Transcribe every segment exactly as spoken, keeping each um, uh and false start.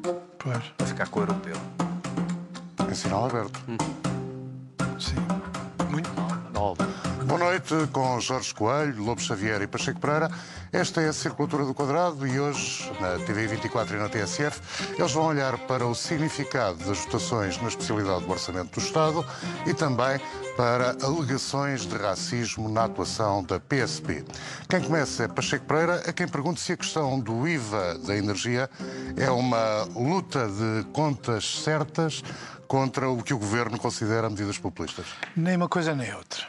Pois. Para ficar com o europeu. Em sinal aberto. Hum. Sim. Muito mal. Boa noite com Jorge Coelho, Lobo Xavier e Pacheco Pereira. Esta é a Circulatura do Quadrado e hoje, na T V vinte e quatro e na T S F, eles vão olhar para o significado das votações na especialidade do Orçamento do Estado e também para alegações de racismo na atuação da P S P. Quem começa é Pacheco Pereira, a quem pergunto se a questão do I V A da energia é uma luta de contas certas contra o que o Governo considera medidas populistas. Nem uma coisa nem outra.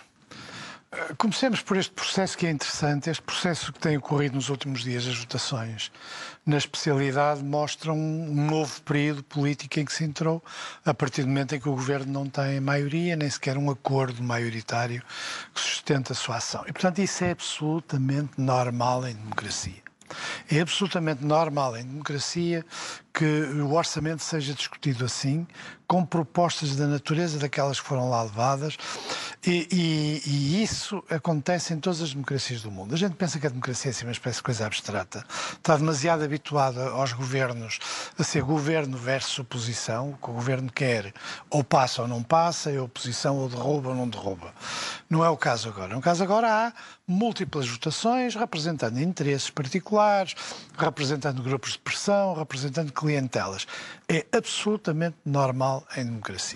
Comecemos por este processo que é interessante. Este processo que tem ocorrido nos últimos dias, as votações na especialidade, mostram um novo período político em que se entrou a partir do momento em que o Governo não tem maioria, nem sequer um acordo maioritário que sustenta a sua ação. E, portanto, isso é absolutamente normal em democracia. É absolutamente normal em democracia que o orçamento seja discutido assim, com propostas da natureza daquelas que foram lá levadas, e, e, e isso acontece em todas as democracias do mundo. A gente pensa que a democracia é assim uma espécie de coisa abstrata. Está demasiado habituada aos governos a ser governo versus oposição. O que o governo quer ou passa ou não passa, e a oposição ou derruba ou não derruba. Não é o caso agora. No caso agora há múltiplas votações representando interesses particulares, representando grupos de pressão, representando clientelas. É absolutamente normal em democracia.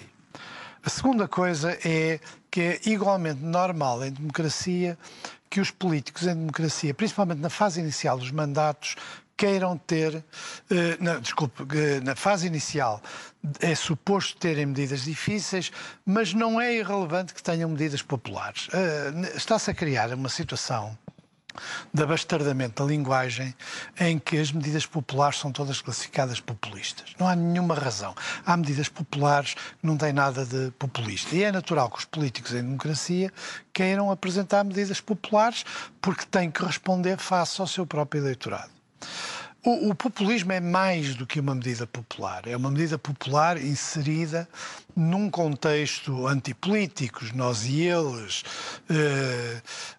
A segunda coisa é que é igualmente normal em democracia que os políticos em democracia, principalmente na fase inicial dos mandatos, queiram ter, eh, não, desculpe, eh, na fase inicial é suposto terem medidas difíceis, mas não é irrelevante que tenham medidas populares. Eh, está-se a criar uma situação de abastardamento da linguagem em que as medidas populares são todas classificadas populistas. Não há nenhuma razão. Há medidas populares que não têm nada de populista. E é natural que os políticos em democracia queiram apresentar medidas populares porque têm que responder face ao seu próprio eleitorado. O, o populismo é mais do que uma medida popular. É uma medida popular inserida num contexto antipolítico, nós e eles, uh,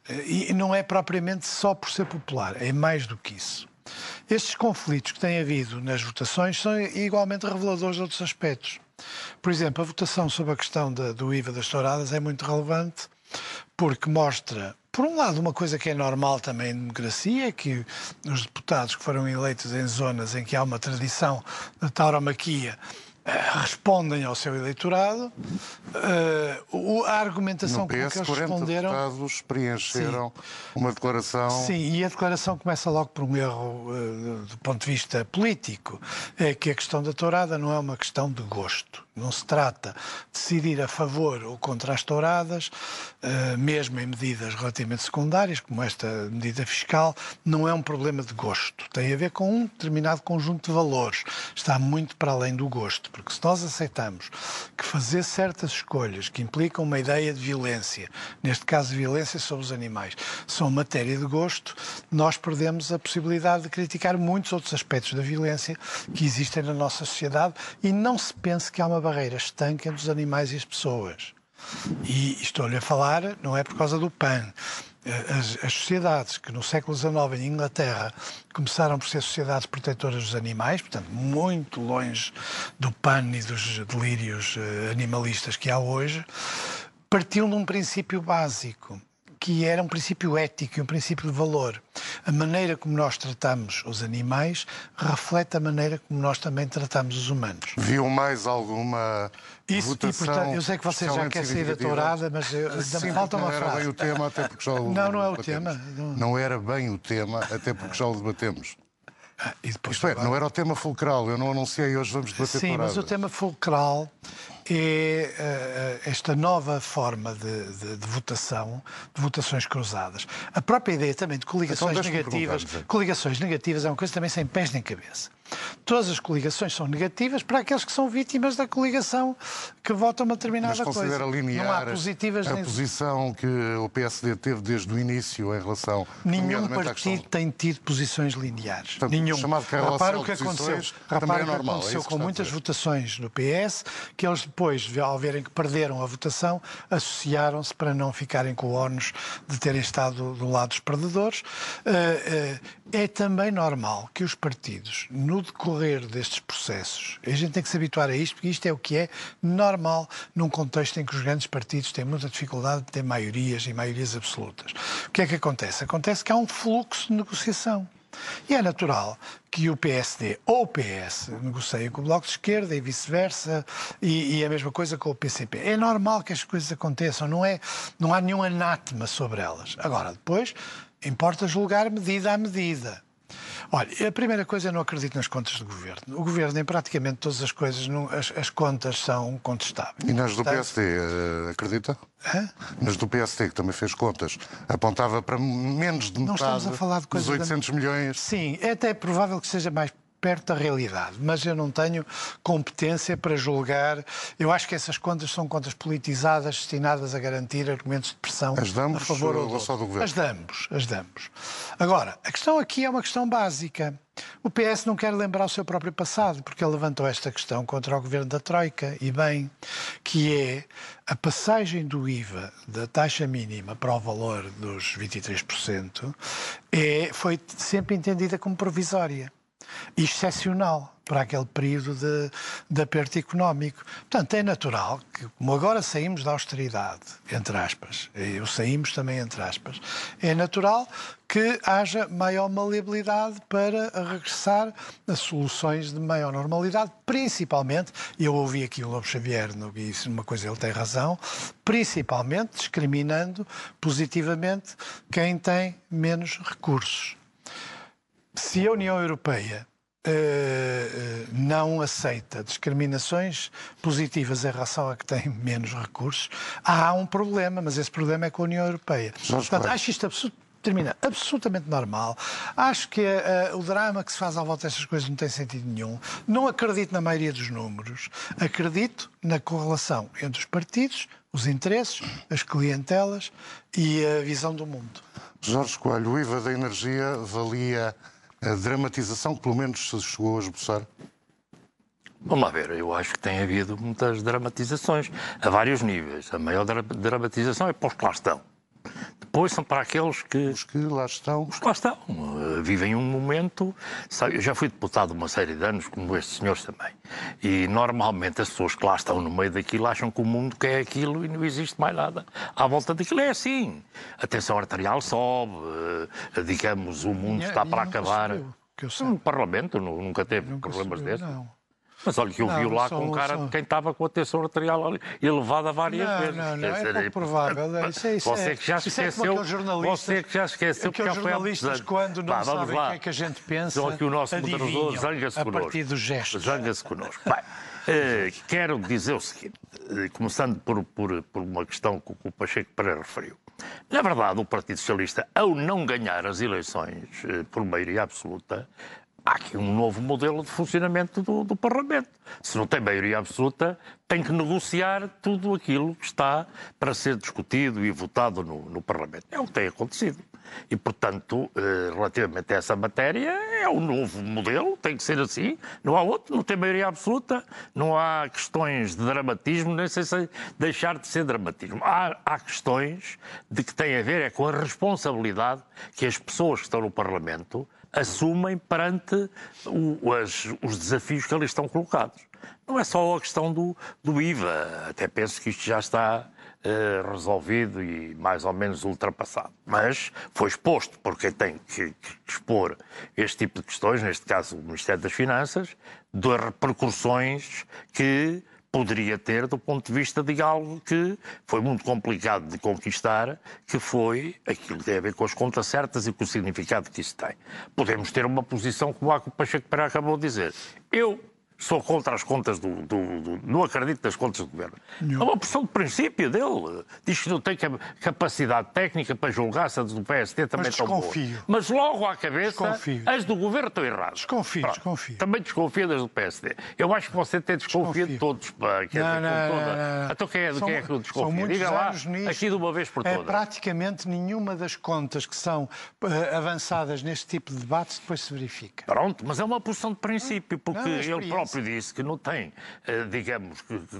e não é propriamente só por ser popular, é mais do que isso. Estes conflitos que têm havido nas votações são igualmente reveladores de outros aspectos. Por exemplo, a votação sobre a questão de, do I V A das touradas é muito relevante porque mostra, por um lado, uma coisa que é normal também em democracia, que os deputados que foram eleitos em zonas em que há uma tradição de tauromaquia respondem ao seu eleitorado. Uh, a argumentação no P S, com que eles responderam... deputados preencheram Sim. uma declaração... Sim, e a declaração começa logo por um erro uh, do ponto de vista político. É que a questão da tourada não é uma questão de gosto. Não se trata de decidir a favor ou contra as touradas, uh, mesmo em medidas relativamente secundárias, como esta medida fiscal, não é um problema de gosto. Tem a ver com um determinado conjunto de valores. Está muito para além do gosto. Porque se nós aceitamos que fazer certas escolhas que implicam uma ideia de violência, neste caso de violência sobre os animais, são matéria de gosto, nós perdemos a possibilidade de criticar muitos outros aspectos da violência que existem na nossa sociedade e não se pense que há uma barreira estanque entre os animais e as pessoas. E estou-lhe a falar, não é por causa do P A N. As, as sociedades que no século dezenove em Inglaterra começaram por ser sociedades protetoras dos animais, portanto muito longe do P A N e dos delírios animalistas que há hoje, partiam de um princípio básico, que era um princípio ético e um princípio de valor. A maneira como nós tratamos os animais reflete a maneira como nós também tratamos os humanos. Viu mais alguma Isso, votação? E, portanto, eu sei que você já quer sair da tourada, mas eu, Sim, falta uma não frase. era bem o tema, até porque já o Não, não é o debatemos. tema. Não... não era bem o tema, até porque já o debatemos. Ah, e depois Isto é, não era o tema fulcral, eu não anunciei hoje vamos debater Sim, tourada. mas o tema fulcral é uh, esta nova forma de, de, de votação, de votações cruzadas. A própria ideia também de coligações então, negativas, coligações negativas é uma coisa também sem pés nem cabeça. Todas as coligações são negativas para aqueles que são vítimas da coligação que votam uma determinada Mas considera coisa. linear Não há positivas a nem... posição que o P S D teve desde o início em relação... Nenhum partido tem tido posições lineares. Portanto, Nenhum. Repara o que aconteceu, também é o que normal, aconteceu é com muitas votações no P S, que eles depois, ao verem que perderam a votação, associaram-se para não ficarem com o ónus de terem estado do lado dos perdedores. É também normal que os partidos, no no decorrer destes processos, a gente tem que se habituar a isto, porque isto é o que é normal num contexto em que os grandes partidos têm muita dificuldade de ter maiorias e maiorias absolutas. O que é que acontece? Acontece que há um fluxo de negociação. E é natural que o P S D ou o P S negociem com o Bloco de Esquerda e vice-versa, e, e a mesma coisa com o P C P. É normal que as coisas aconteçam, não, é, não há nenhum anátema sobre elas. Agora, depois, importa julgar medida a medida. Olha, a primeira coisa, eu não acredito nas contas do Governo. O Governo, em praticamente todas as coisas, não, as, as contas são contestáveis. E nas do P S D, uh, acredita? Hã? Nas do P S D, que também fez contas, apontava para menos de metade não estamos a falar de coisas dos oitocentos da... milhões. Sim, é até provável que seja mais perto da realidade, mas eu não tenho competência para julgar. Eu acho que essas contas são contas politizadas, destinadas a garantir argumentos de pressão as de ambos, a favor ou ou só do Governo? As de ambos, as de ambos. Agora, a questão aqui é uma questão básica. O P S não quer lembrar o seu próprio passado, porque ele levantou esta questão contra o governo da Troika, e bem, que é a passagem do I V A da taxa mínima para o valor dos vinte e três por cento é, foi sempre entendida como provisória e excepcional para aquele período de, de aperto económico. Portanto, é natural que, como agora saímos da austeridade, entre aspas, eu saímos também entre aspas, é natural que haja maior maleabilidade para regressar a soluções de maior normalidade, principalmente, e eu ouvi aqui o Lobo Xavier, e isso uma coisa ele tem razão, principalmente discriminando positivamente quem tem menos recursos. Se a União Europeia uh, não aceita discriminações positivas em relação a que tem menos recursos, há um problema, mas esse problema é com a União Europeia. Jorge Portanto, Coelho. acho isto absurdo. Termina absolutamente normal. Acho que uh, o drama que se faz à volta destas coisas não tem sentido nenhum. Não acredito na maioria dos números. Acredito na correlação entre os partidos, os interesses, as clientelas e a visão do mundo. Jorge Coelho, o I V A da energia valia a dramatização que pelo menos se chegou a esboçar? Vamos lá ver, eu acho que tem havido muitas dramatizações a vários níveis. A maior dra dramatização é para os que lá estão. Depois são para aqueles que... Os que lá estão. Os que lá estão. Uh, vivem um momento... Sabe, eu já fui deputado uma série de anos, como estes senhores também. E normalmente as pessoas que lá estão no meio daquilo acham que o mundo quer aquilo e não existe mais nada à volta daquilo. É assim. A tensão arterial sobe, uh, digamos, o mundo Minha, está para acabar. Subiu, que eu sei. No Parlamento nunca teve Nunca problemas subiu, desses. não. Mas olha que eu Não, vi lá só- com cara só- de quem estava com a tensão arterial ali, elevada várias Não, vezes. não, não, Quer é dizer, pouco provável. Isso é, isso você é, que já se isso é como esqueceu, aqueles jornalistas, você que já esqueceu que aqueles já foi há muitos jornalistas anos. quando não Vá, vamos sabem lá. o que é que a gente pensa, Então aqui o nosso moderador adivinham zanga-se a connosco. partir dos gestos. Zanga-se connosco. Bem, eh, quero dizer o seguinte, eh, começando por, por, por uma questão que o Pacheco Pereira referiu. Na verdade, o Partido Socialista, ao não ganhar as eleições eh, por maioria absoluta, há aqui um novo modelo de funcionamento do, do Parlamento. Se não tem maioria absoluta, tem que negociar tudo aquilo que está para ser discutido e votado no, no Parlamento. É o que tem acontecido. E, portanto, eh, relativamente a essa matéria, é um novo modelo, tem que ser assim. Não há outro, não tem maioria absoluta, não há questões de dramatismo, nem sei se deixar de ser dramatismo. Há, há questões de que têm a ver é com a responsabilidade que as pessoas que estão no Parlamento assumem perante o, as, os desafios que ali estão colocados. Não é só a questão do, do I V A, até penso que isto já está uh, resolvido e mais ou menos ultrapassado. Mas foi exposto por quem tem que, que expor este tipo de questões, neste caso o Ministério das Finanças, das repercussões que poderia ter do ponto de vista de algo que foi muito complicado de conquistar, que foi aquilo que tem a ver com as contas certas e com o significado que isso tem. Podemos ter uma posição como a que o Pacheco Pereira acabou de dizer. Eu sou contra as contas do, do, do... Não acredito nas contas do governo. É uma posição de princípio dele. Diz que não tem capacidade técnica para julgar se as do P S D também Mas estão boas. desconfio. Mas logo à cabeça, Desconfio. as do governo estão erradas. Desconfio, Pronto. desconfio. Também desconfio das do P S D. Eu acho que você tem desconfia de Desconfio. todos. Pá, quer Não, dizer, não, com toda... não, não. Então quem é, de São- quem é que eu são desconfio? muitos Diga lá, anos nisto. aqui de uma vez por É, todas. praticamente nenhuma das contas que são eh, avançadas neste tipo de debates depois se verifica. Pronto, mas é uma posição de princípio, porque Não, é ele experiência. próprio disse que não tem, digamos,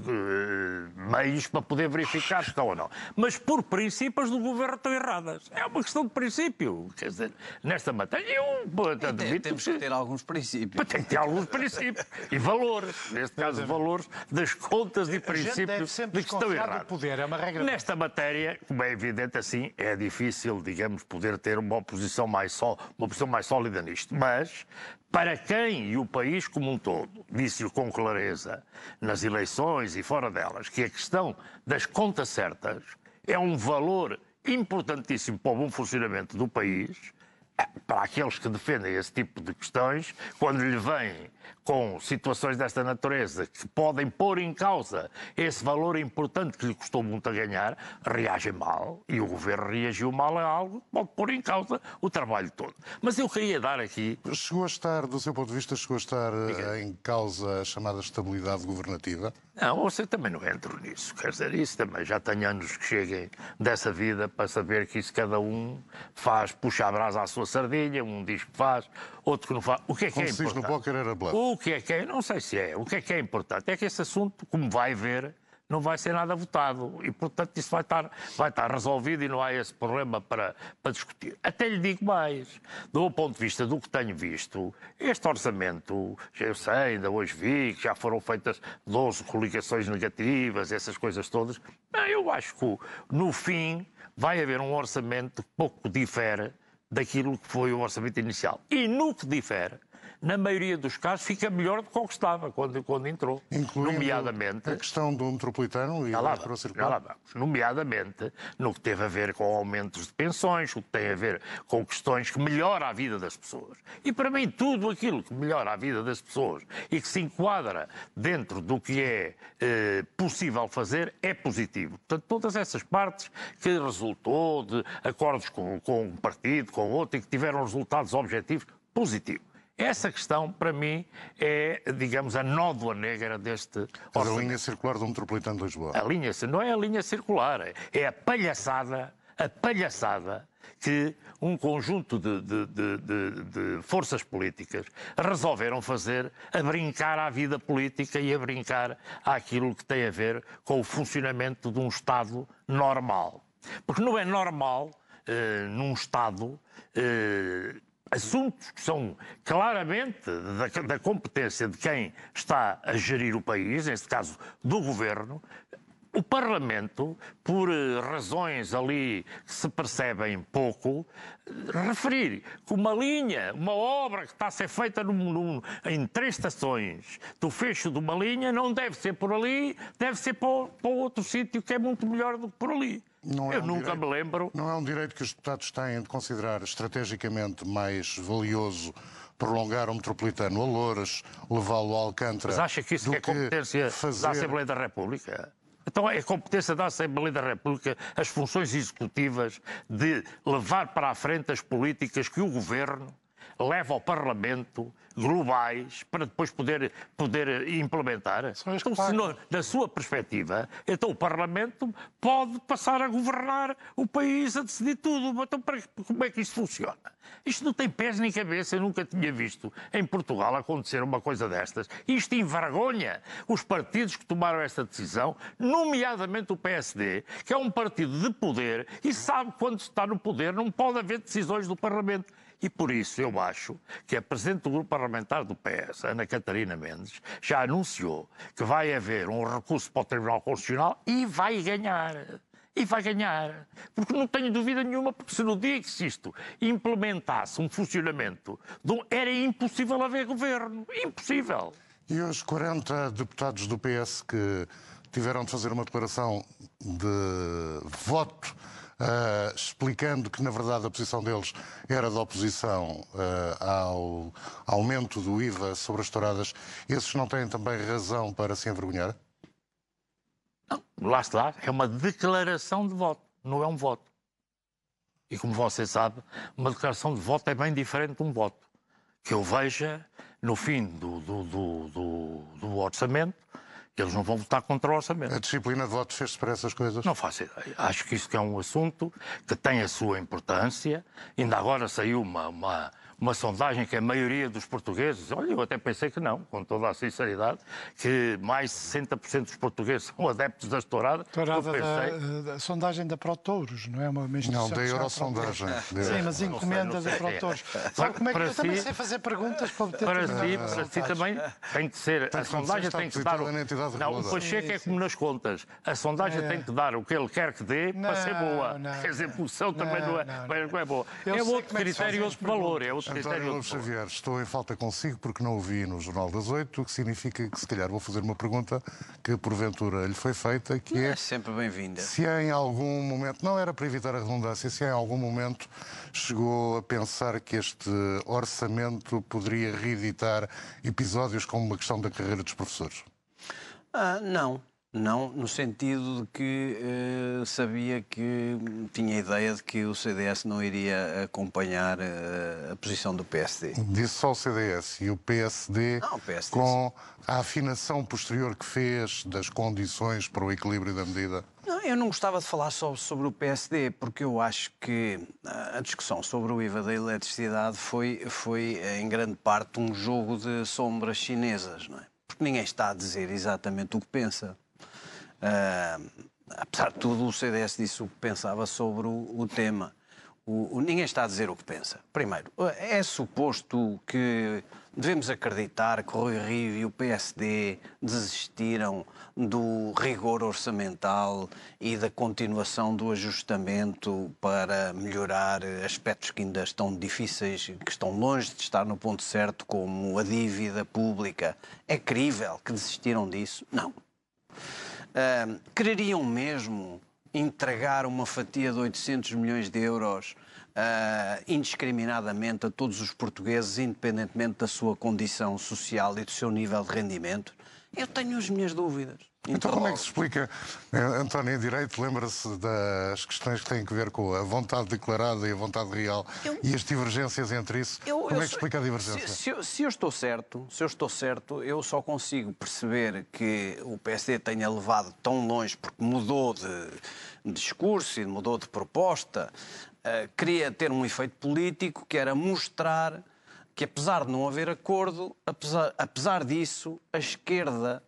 meios para poder verificar se estão ou não. Mas, por princípio, as do governo estão erradas. É uma questão de princípio. Quer dizer, nesta matéria, eu admito temos que ter alguns princípios. Tem que ter alguns princípios. E valores. Neste caso, valores das contas e princípios de que estão errados. Poder, é uma regra. Nesta matéria, como é evidente assim, é difícil, digamos, poder ter uma oposição mais, só, uma posição mais sólida nisto. Mas, para quem e o país como um todo disse-o com clareza nas eleições e fora delas, que a questão das contas certas é um valor importantíssimo para o bom funcionamento do país, para aqueles que defendem esse tipo de questões, quando lhe vêm com situações desta natureza que podem pôr em causa esse valor importante que lhe custou muito a ganhar, reagem mal. E o governo reagiu mal a algo que pode pôr em causa o trabalho todo. Mas eu queria dar aqui... Chegou a estar, do seu ponto de vista, chegou a estar Diga. em causa a chamada estabilidade governativa? Não, você também não entro nisso. Quer dizer, isso também já tenho anos que cheguem dessa vida para saber que isso cada um faz, puxa a brasa à sua sardinha, um diz que faz, outro que não faz. O que é que é importante? Como se diz no póquer era bluff. O que é que é? Não sei se é. O que é que é importante? É que esse assunto, como vai ver, não vai ser nada votado. E, portanto, isso vai estar, vai estar resolvido e não há esse problema para, para discutir. Até lhe digo mais. Do ponto de vista do que tenho visto, este orçamento, já eu sei, ainda hoje vi que já foram feitas doze coligações negativas, essas coisas todas. Eu acho que, no fim, vai haver um orçamento que pouco difere daquilo que foi o orçamento inicial. E no que difere, na maioria dos casos, fica melhor do que o que estava quando, quando entrou. Incluindo nomeadamente a questão do metropolitano e já lá, do vamos, já lá vamos. Nomeadamente no que teve a ver com aumentos de pensões, o que tem a ver com questões que melhoram a vida das pessoas. E para mim, tudo aquilo que melhora a vida das pessoas e que se enquadra dentro do que é eh, possível fazer é positivo. Portanto, todas essas partes que resultou de acordos com, com um partido, com outro, e que tiveram resultados objetivos positivos. Essa questão, para mim, é, digamos, a nódoa negra deste orçamento. A linha circular do metropolitano de Lisboa. A linha, não é a linha circular, é a palhaçada, a palhaçada que um conjunto de, de, de, de, de forças políticas resolveram fazer a brincar à vida política e a brincar àquilo que tem a ver com o funcionamento de um Estado normal. Porque não é normal, eh, num Estado... Eh, assuntos que são claramente da, da competência de quem está a gerir o país, neste caso do governo, o Parlamento, por razões ali que se percebem pouco, referir que uma linha, uma obra que está a ser feita num, num, em três estações do fecho de uma linha não deve ser por ali, deve ser para, para outro sítio que é muito melhor do que por ali. Não é Eu um nunca direito, me lembro... Não é um direito que os deputados têm de considerar estrategicamente mais valioso prolongar o metropolitano a Louras, levá-lo a Alcântara... Mas acha que isso é competência fazer... da Assembleia da República? Então é competência da Assembleia da República as funções executivas de levar para a frente as políticas que o Governo leva ao Parlamento, globais, para depois poder, poder implementar. Então, se não, da sua perspectiva, então o Parlamento pode passar a governar o país, a decidir tudo. Então, para, como é que isto funciona? Isto não tem pés nem cabeça. Eu nunca tinha visto em Portugal acontecer uma coisa destas. Isto envergonha os partidos que tomaram esta decisão, nomeadamente o P S D, que é um partido de poder e sabe que quando está no poder não pode haver decisões do Parlamento. E por isso eu acho que a Presidente do Grupo Parlamentar do P S, Ana Catarina Mendes, já anunciou que vai haver um recurso para o Tribunal Constitucional e vai ganhar. E vai ganhar. Porque não tenho dúvida nenhuma, porque se no dia que isto implementasse um funcionamento, era impossível haver governo. Impossível. E os quarenta deputados do P S que tiveram de fazer uma declaração de voto Uh, explicando que, na verdade, a posição deles era de oposição uh, ao aumento do I V A sobre as touradas, esses não têm também razão para se envergonhar? Não, lá está. É uma declaração de voto, não é um voto. E, como você sabe, uma declaração de voto é bem diferente de um voto. Que eu veja, no fim do, do, do, do, do orçamento, eles não vão votar contra o orçamento. A disciplina de voto fez-se para essas coisas? Não faço ideia. Acho que isso é um assunto que tem a sua importância. Ainda agora saiu uma, uma, uma sondagem que a maioria dos portugueses, olha, eu até pensei que não, com toda a sinceridade, que mais de sessenta por cento dos portugueses são adeptos da tourada. Tourada da, da sondagem da ProTouros, não é uma, uma instituição? Não, da Eurosondagem. Sim, mas encomenda da ProTouros. Sabe como é que eu si, também sei fazer perguntas para obter para si, para si também tem que ser, tem a sondagem tem que dar... O, não, o Pacheco é como nas contas, a sondagem é. tem que dar o que ele quer que dê não, para ser boa. Não, Quer dizer, a posição também não, não, é, não, não. não é boa. Eu é outro critério, outro valor. É outro António Lobo Xavier, estou em falta consigo porque não o vi no Jornal das Oito, o que significa que se calhar vou fazer uma pergunta que porventura lhe foi feita, que é... É sempre bem-vinda. Se em algum momento, não era para evitar a redundância, se em algum momento chegou a pensar que este orçamento poderia reeditar episódios como uma questão da carreira dos professores? Ah, não. Não, no sentido de que uh, sabia que tinha a ideia de que o C D S não iria acompanhar uh, a posição do P S D. Disse só o C D S e o P S D, não, o P S D com a afinação posterior que fez das condições para o equilíbrio da medida? Não, eu não gostava de falar só sobre o P S D, porque eu acho que a discussão sobre o I V A da eletricidade foi, foi em grande parte um jogo de sombras chinesas, não é? Porque ninguém está a dizer exatamente o que pensa. Uh, apesar de tudo, o C D S disse o que pensava sobre o, o tema. O, o, ninguém está a dizer o que pensa. Primeiro, é suposto que devemos acreditar que Rui Rio e o P S D desistiram do rigor orçamental e da continuação do ajustamento para melhorar aspectos que ainda estão difíceis, que estão longe de estar no ponto certo, como a dívida pública. É crível que desistiram disso? Não. Uh, quereriam mesmo entregar uma fatia de oitocentos milhões de euros uh, indiscriminadamente a todos os portugueses, independentemente da sua condição social e do seu nível de rendimento? Eu tenho as minhas dúvidas. Então como é que se explica, António, em Direito, lembra-se das questões que têm a ver com a vontade declarada e a vontade real eu, e as divergências entre isso? Eu, como eu, é que se explica a divergência? Se, se, se eu estou certo, se eu estou certo, eu só consigo perceber que o P S D tenha levado tão longe porque mudou de, de discurso e mudou de proposta, uh, queria ter um efeito político que era mostrar que, apesar de não haver acordo, apesar, apesar disso, a esquerda,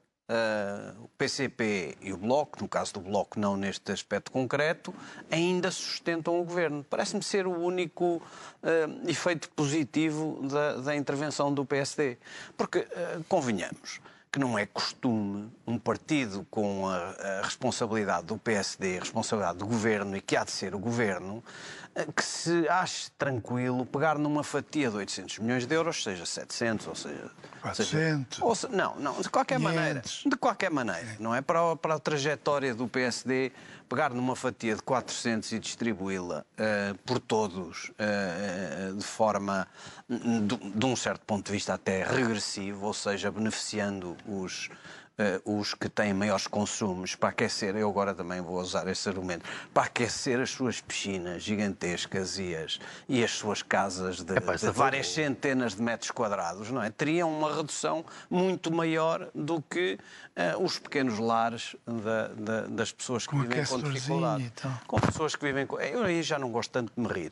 Uh, o P C P e o Bloco, no caso do Bloco não neste aspecto concreto, ainda sustentam o governo. Parece-me ser o único uh, efeito positivo da, da intervenção do P S D. Porque, uh, convenhamos, que não é costume um partido com a, a responsabilidade do P S D, a responsabilidade do governo e que há de ser o governo, que se ache tranquilo pegar numa fatia de oitocentos milhões de euros, seja setecentos, ou seja... quatrocentos. Seja, ou se, não, não, de qualquer quinhentos. Maneira. De qualquer maneira, não é? Para a, para a trajetória do P S D, pegar numa fatia de quatrocentos e distribuí-la uh, por todos uh, de forma, de, de um certo ponto de vista até regressivo, ou seja, beneficiando os... Uh, os que têm maiores consumos para aquecer, eu agora também vou usar esse argumento, para aquecer as suas piscinas gigantescas e as, e as suas casas de, Epá, de várias foi... centenas de metros quadrados, não é? Teriam uma redução muito maior do que uh, os pequenos lares da, da, das pessoas que com vivem com dificuldade. Então. Com pessoas que vivem com... Eu aí já não gosto tanto de me rir.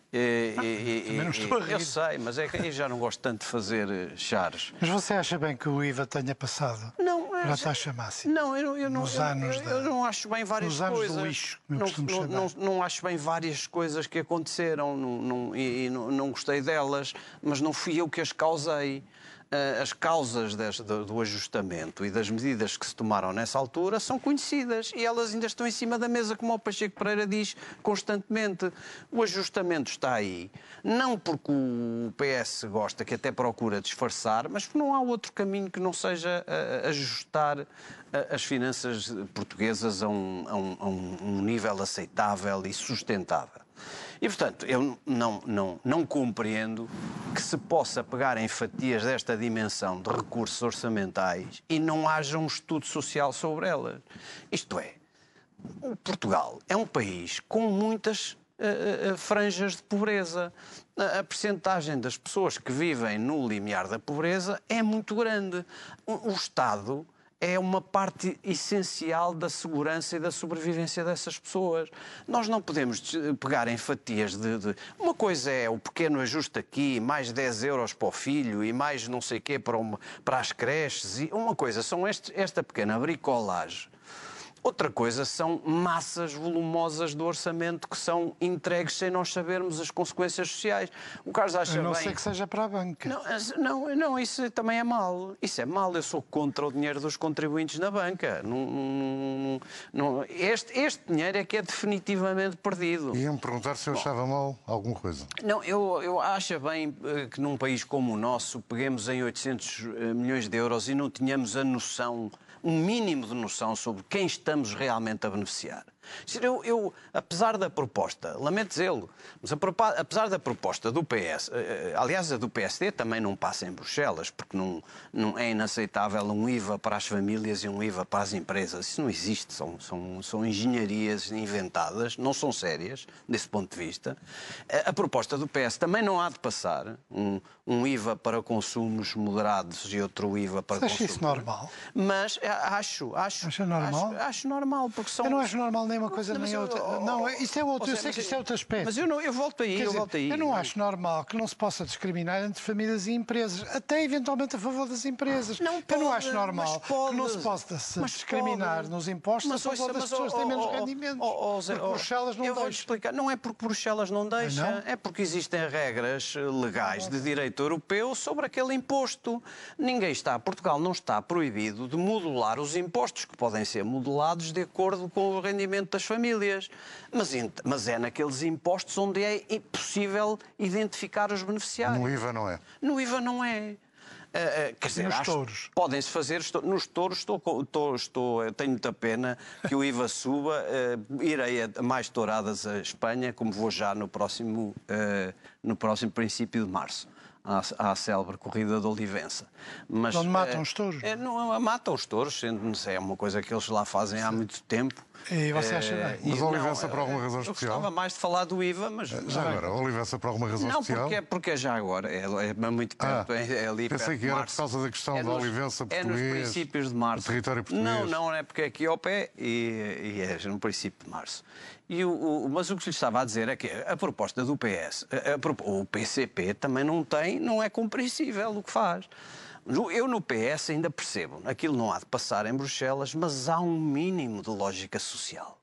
E, ah, e, também não estou a rir. Eu sei, mas é que eu já não gosto tanto de fazer chares. Mas você acha bem que o I V A tenha passado não, para a taxa máxima? Não, eu, eu, não, nos eu, anos eu, da, eu não acho bem várias nos anos coisas. Do lixo, como não, eu costumo não, não, não acho bem várias coisas que aconteceram não, não, e, e não, não gostei delas, mas não fui eu que as causei. As causas deste, do, do ajustamento e das medidas que se tomaram nessa altura são conhecidas e elas ainda estão em cima da mesa, como o Pacheco Pereira diz constantemente. O ajustamento está aí, não porque o P S gosta, que até procura disfarçar, mas porque não há outro caminho que não seja uh, ajustar uh, as finanças portuguesas a um, a, um, a um nível aceitável e sustentável. E, portanto, eu não, não, não compreendo que se possa pegar em fatias desta dimensão de recursos orçamentais e não haja um estudo social sobre elas. Isto é, Portugal é um país com muitas uh, uh, franjas de pobreza. A, a percentagem das pessoas que vivem no limiar da pobreza é muito grande. O, o Estado... é uma parte essencial da segurança e da sobrevivência dessas pessoas. Nós não podemos pegar em fatias de... de... Uma coisa é o pequeno ajuste aqui, mais dez euros para o filho e mais não sei o quê para, uma, para as creches. E uma coisa são este, esta pequena bricolagem. Outra coisa são massas volumosas do orçamento que são entregues sem nós sabermos as consequências sociais. O Carlos acha A não bem... ser que seja para a banca. Não, não, não, isso também é mau. Isso é mau. Eu sou contra o dinheiro dos contribuintes na banca. Não, não, não, este, este dinheiro é que é definitivamente perdido. Iam-me perguntar se eu achava mal alguma coisa. Não, eu, eu acho bem que num país como o nosso peguemos em oitocentos milhões de euros e não tenhamos a noção, um mínimo de noção sobre quem estamos realmente a beneficiar. Eu, eu, apesar da proposta, lamento dizê-lo, mas a, apesar da proposta do P S, aliás, a do P S D também não passa em Bruxelas, porque não, não é inaceitável um I V A para as famílias e um I V A para as empresas. Isso não existe, são, são, são engenharias inventadas, não são sérias, desse ponto de vista. A, a proposta do P S também não há de passar, um, um I V A para consumos moderados e outro I V A para consumos. consumos. Acho isso normal? Mas acho, acho. Acha normal? Acho, acho normal, porque são... Eu não acho normal nem uma coisa Não, nem eu, outra. oh, Não, isso é outro. Eu seja, sei que isto é outro aspecto. Mas eu, não, eu volto aí, Quer eu dizer, volto aí. eu não acho normal que não se possa discriminar entre famílias e empresas, até eventualmente a favor das empresas. Não pode, eu não acho normal pode, que não se possa se mas discriminar pode. nos impostos mas, a favor das mas, pessoas que oh, têm menos oh, rendimentos. Oh, oh, Zé, porque oh, Bruxelas não eu vou-te deixa. explicar. Não é porque Bruxelas não deixa, não? é porque existem regras legais de direito europeu sobre aquele imposto. Ninguém está, Portugal não está proibido de modular os impostos que podem ser modulados de acordo com o rendimento das famílias. Mas, mas é naqueles impostos onde é impossível identificar os beneficiários. No I V A não é? No I V A não é. Uh, uh, quer dizer, nos acho, touros? Podem-se fazer... Estou, nos touros estou, estou, estou, tenho muita pena que o I V A suba. Uh, irei a mais touradas a Espanha, como vou já no próximo, uh, no próximo princípio de março. À, à célebre corrida de Olivença. Mas, onde matam é, os touros? É, não, matam os touros, é uma coisa que eles lá fazem há muito tempo. E você acha bem? Mas não, Olivença por alguma razão eu especial? gostava mais de falar do I V A, mas... Já agora, Olivença por alguma razão Não, especial? porque, porque é já agora, é, é muito perto, Ah, é, é ali pensei perto que era de março. por causa da questão é da nos, Olivença É nos português, princípios de março. do território português. Não, não, é porque é aqui ao pé e, e é no princípio de março. E o, o, mas o que lhe estava a dizer é que a proposta do P S, a, a, o P C P também não tem, não é compreensível o que faz. Eu no P S ainda percebo, aquilo não há de passar em Bruxelas, mas há um mínimo de lógica social.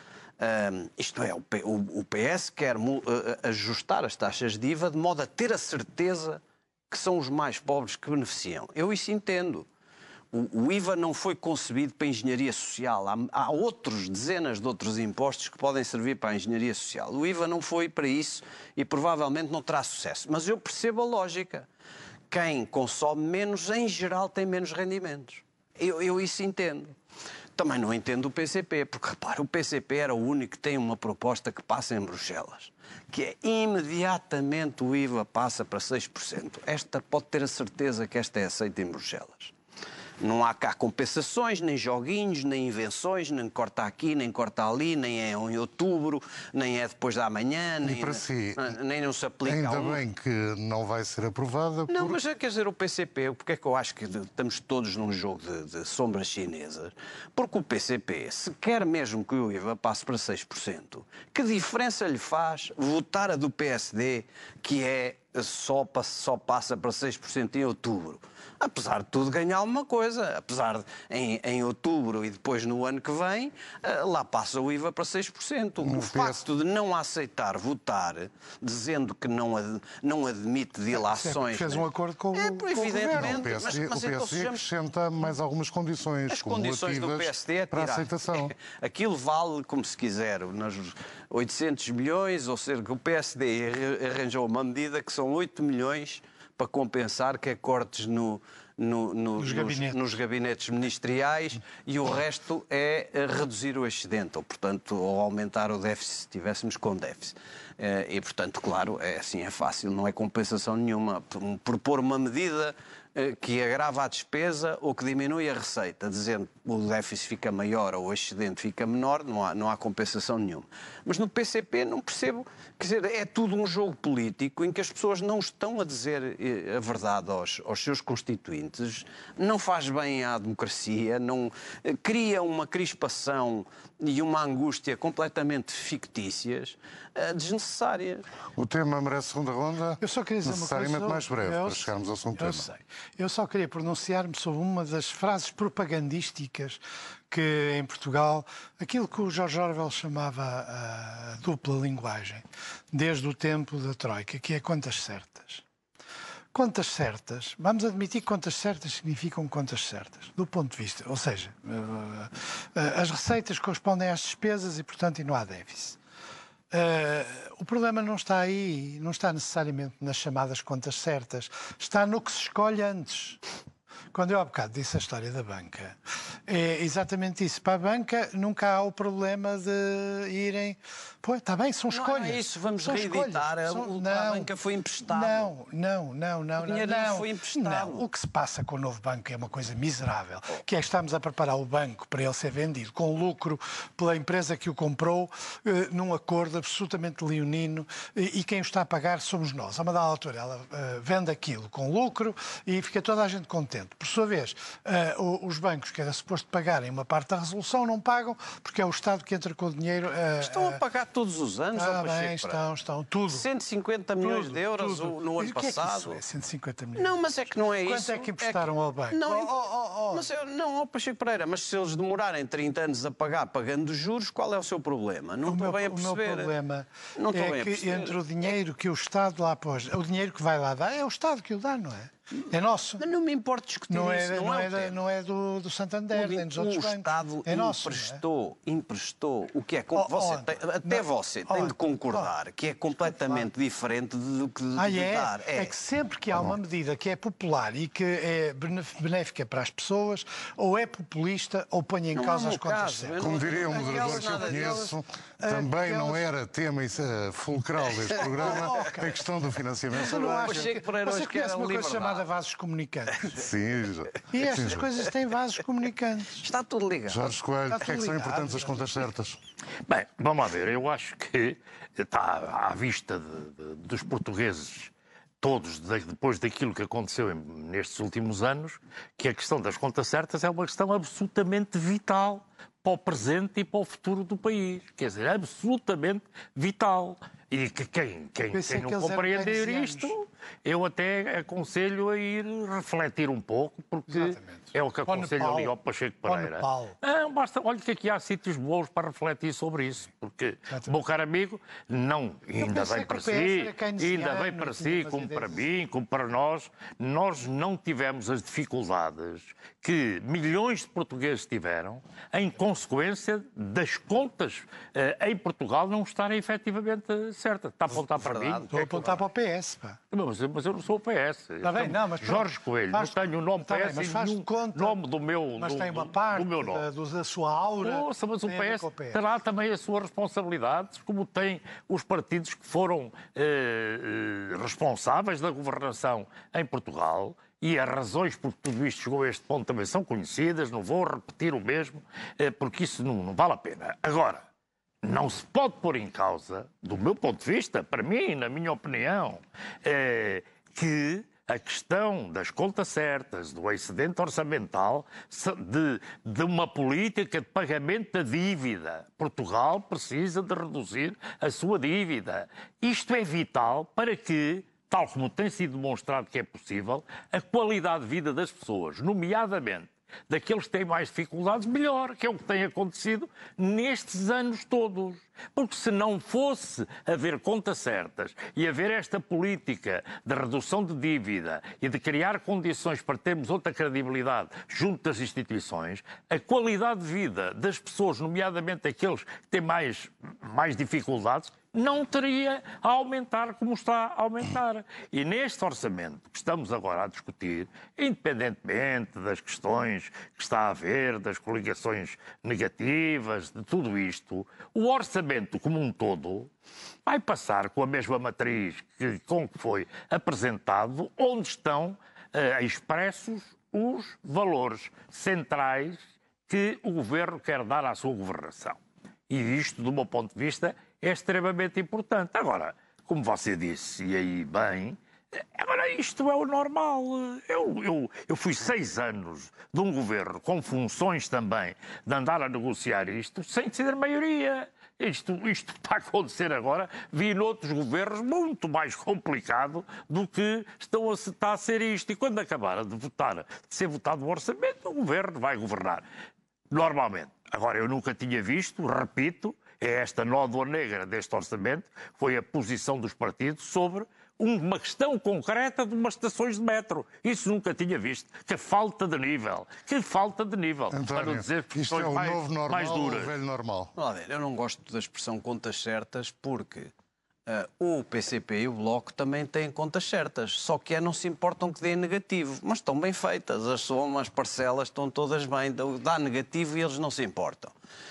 Um, isto é, o, P, o, o P S quer uh, ajustar as taxas de I V A de modo a ter a certeza que são os mais pobres que beneficiam. Eu isso entendo. O, o I V A não foi concebido para a engenharia social. Há, há outros, dezenas de outros impostos que podem servir para a engenharia social. O I V A não foi para isso e provavelmente não terá sucesso. Mas eu percebo a lógica. Quem consome menos, em geral, tem menos rendimentos. Eu, eu isso entendo. Também não entendo o P C P, porque, repara, o P C P era o único que tem uma proposta que passa em Bruxelas, que é imediatamente o I V A passa para seis por cento. Esta pode ter a certeza que esta é aceita em Bruxelas. Não há cá compensações, nem joguinhos, nem invenções, nem corta aqui, nem corta ali, nem é em outubro, nem é depois da manhã, nem, E para si, nem não se aplica ainda a um... bem que não vai ser aprovada. Não, por... mas quer dizer, o P C P, porque é que eu acho que estamos todos num jogo de, de sombras chinesas? Porque o P C P, se quer mesmo que o I V A passe para seis por cento, que diferença lhe faz votar a do P S D, que é só, só passa para seis por cento em outubro? Apesar de tudo ganhar alguma coisa, apesar de em, em outubro e depois no ano que vem, lá passa o I V A para seis por cento. O facto de não aceitar votar, dizendo que não, ad, não admite dilações... Fez um acordo com, é, com evidentemente, o P S D, mas, mas o P S D então sejamos... acrescenta mais algumas condições. As condições do P S D é para a tirar. aceitação. Aquilo vale, como se quiser, nos oitocentos milhões, ou seja, que o P S D arranjou uma medida que são oito milhões para compensar que é cortes no, no, no, nos, nos, gabinetes. nos gabinetes ministeriais e o resto é reduzir o excedente, ou, portanto, ou aumentar o déficit se estivéssemos com déficit. E, portanto, claro, é assim, é fácil, não é compensação nenhuma. Propor uma medida que agrava a despesa ou que diminui a receita, dizendo que o déficit fica maior ou o excedente fica menor, não há, não há compensação nenhuma. Mas no P C P não percebo, quer dizer, é tudo um jogo político em que as pessoas não estão a dizer a verdade aos, aos seus constituintes, não faz bem à democracia, não cria uma crispação e uma angústia completamente fictícias, desnecessárias. O tema merece segunda ronda. Eu só queria dizer uma coisa. Necessariamente mais breve, eu, para chegarmos ao segundo eu tema. Sei. Eu só queria pronunciar-me sobre uma das frases propagandísticas que em Portugal, aquilo que o George Orwell chamava a dupla linguagem, desde o tempo da Troika, que é contas certas. Contas certas, vamos admitir que contas certas significam contas certas, do ponto de vista, ou seja, as receitas correspondem às despesas e, portanto, e não há déficit. Uh, o problema não está aí, não está necessariamente nas chamadas contas certas, está no que se escolhe antes. Quando eu há bocado disse a história da banca, é exatamente isso. Para a banca nunca há o problema de irem... Pô, está bem, são escolhas. Não é isso, vamos são reeditar. Escolhas. O são... não, a banca foi emprestado. Não, não, não, não. O dinheiro não, foi emprestado. Não, o que se passa com o novo banco é uma coisa miserável, que é que estamos a preparar o banco para ele ser vendido com lucro pela empresa que o comprou, eh, num acordo absolutamente leonino, e, e quem o está a pagar somos nós. A uma dada altura ela eh, vende aquilo com lucro e fica toda a gente contente. Por sua vez, uh, os bancos que era suposto pagarem uma parte da resolução não pagam porque é o Estado que entra com o dinheiro. Uh, estão a pagar todos os anos, ah, ao bem, Pacheco estão, estão, tudo. cento e cinquenta milhões tudo, de euros tudo. no ano e o que passado. É que isso é cento e cinquenta milhões? Não, mas é que não é Quanto isso. é que emprestaram é que... ao banco? Não, oh, oh, oh. Mas, não, ó Pacheco Pereira, mas se eles demorarem trinta anos a pagar pagando juros, qual é o seu problema? Não o estou meu, bem a perceber. O meu problema não é bem a que perceber. entre o dinheiro que o Estado lá pôs, o dinheiro que vai lá dar, é o Estado que o dá, não é? É nosso. Mas não me importa discutir não isso, é, não, não é, é, da, não é do, do Santander, o, nem dos outros o bancos. Estado é nosso, emprestou, é? emprestou o que é... Oh, você oh, tem, até não, você oh, tem de concordar oh, que é completamente diferente do que ah, de é? dar. É. é que sempre que há uma medida que é popular e que é benéfica para as pessoas, ou é populista ou põe em não causa as é contas caso, certas. Como diria um moderador que eu conheço, também aquelas... não era tema fulcral deste programa oh, okay. a questão do financiamento. Você não acha que você conhece uma coisa chamada vasos comunicantes? Sim. E estas Sim. coisas têm vasos comunicantes. Está tudo ligado. Jorge Coelho, porque é que são importantes as contas certas? Bem, vamos lá ver. Eu acho que está à vista de, de, dos portugueses todos, depois daquilo que aconteceu nestes últimos anos, que a questão das contas certas é uma questão absolutamente vital para o presente e para o futuro do país. Quer dizer, absolutamente vital. E que quem, quem, quem não compreender isto, eu até aconselho a ir refletir um pouco, porque Exatamente. é o que aconselho ali ao Pacheco Pereira. Não, basta, olha que aqui há sítios bons para refletir sobre isso, porque, Exatamente. meu caro amigo, não, ainda bem para si, ainda bem para si, como para mim, como para nós, nós não tivemos as dificuldades que milhões de portugueses tiveram em consequência das contas eh, em Portugal não estarem efetivamente certas. Está a apontar para Verdade. mim? Estou a apontar para o P S, pá. Mas, mas eu não sou o P S. Está bem, não, mas Jorge Coelho, faz, não tenho o nome tá P S bem, e nenhum conta, nome do meu Mas do, tem uma parte do meu nome. Da, da sua aura. Nossa, mas o P S, o P S terá também as suas responsabilidades, como tem os partidos que foram eh, eh, responsáveis da governação em Portugal. E as razões por que tudo isto chegou a este ponto também são conhecidas, não vou repetir o mesmo, eh, porque isso não, não vale a pena. Agora, não se pode pôr em causa, do meu ponto de vista, para mim, na minha opinião, eh, que a questão das contas certas, do excedente orçamental, de, de uma política de pagamento da dívida. Portugal precisa de reduzir a sua dívida. Isto é vital para que, tal como tem sido demonstrado que é possível, a qualidade de vida das pessoas, nomeadamente daqueles que têm mais dificuldades, melhor, que é o que tem acontecido nestes anos todos. Porque se não fosse haver contas certas e haver esta política de redução de dívida e de criar condições para termos outra credibilidade junto das instituições, a qualidade de vida das pessoas, nomeadamente aqueles que têm mais, mais dificuldades, não teria a aumentar como está a aumentar. E neste orçamento que estamos agora a discutir, independentemente das questões que está a haver, das coligações negativas, de tudo isto, o orçamento como um todo vai passar com a mesma matriz que, com que foi apresentado, onde estão uh, expressos os valores centrais que o Governo quer dar à sua governação. E isto, do meu ponto de vista, é extremamente importante. Agora, como você disse, e aí bem, agora isto é o normal. Eu, eu, eu fui seis anos de um Governo com funções também de andar a negociar isto sem ser maioria. Isto, isto está a acontecer agora, vi noutros governos muito mais complicado do que estão a, está a ser isto. E quando acabar de votar, de ser votado o orçamento, o governo vai governar. Normalmente. Agora, eu nunca tinha visto, repito, é esta nódoa negra deste orçamento, foi a posição dos partidos sobre uma questão concreta de umas estações de metro. Isso nunca tinha visto. Que falta de nível. Que falta de nível. António, para não dizer isto é o mais, novo normal mais duras. ou o velho normal? Vamos lá ver, eu não gosto da expressão contas certas porque uh, o P C P e o Bloco também têm contas certas, só que é, não se importam que dê negativo, mas estão bem feitas, as somas, as parcelas estão todas bem, dá negativo e eles não se importam.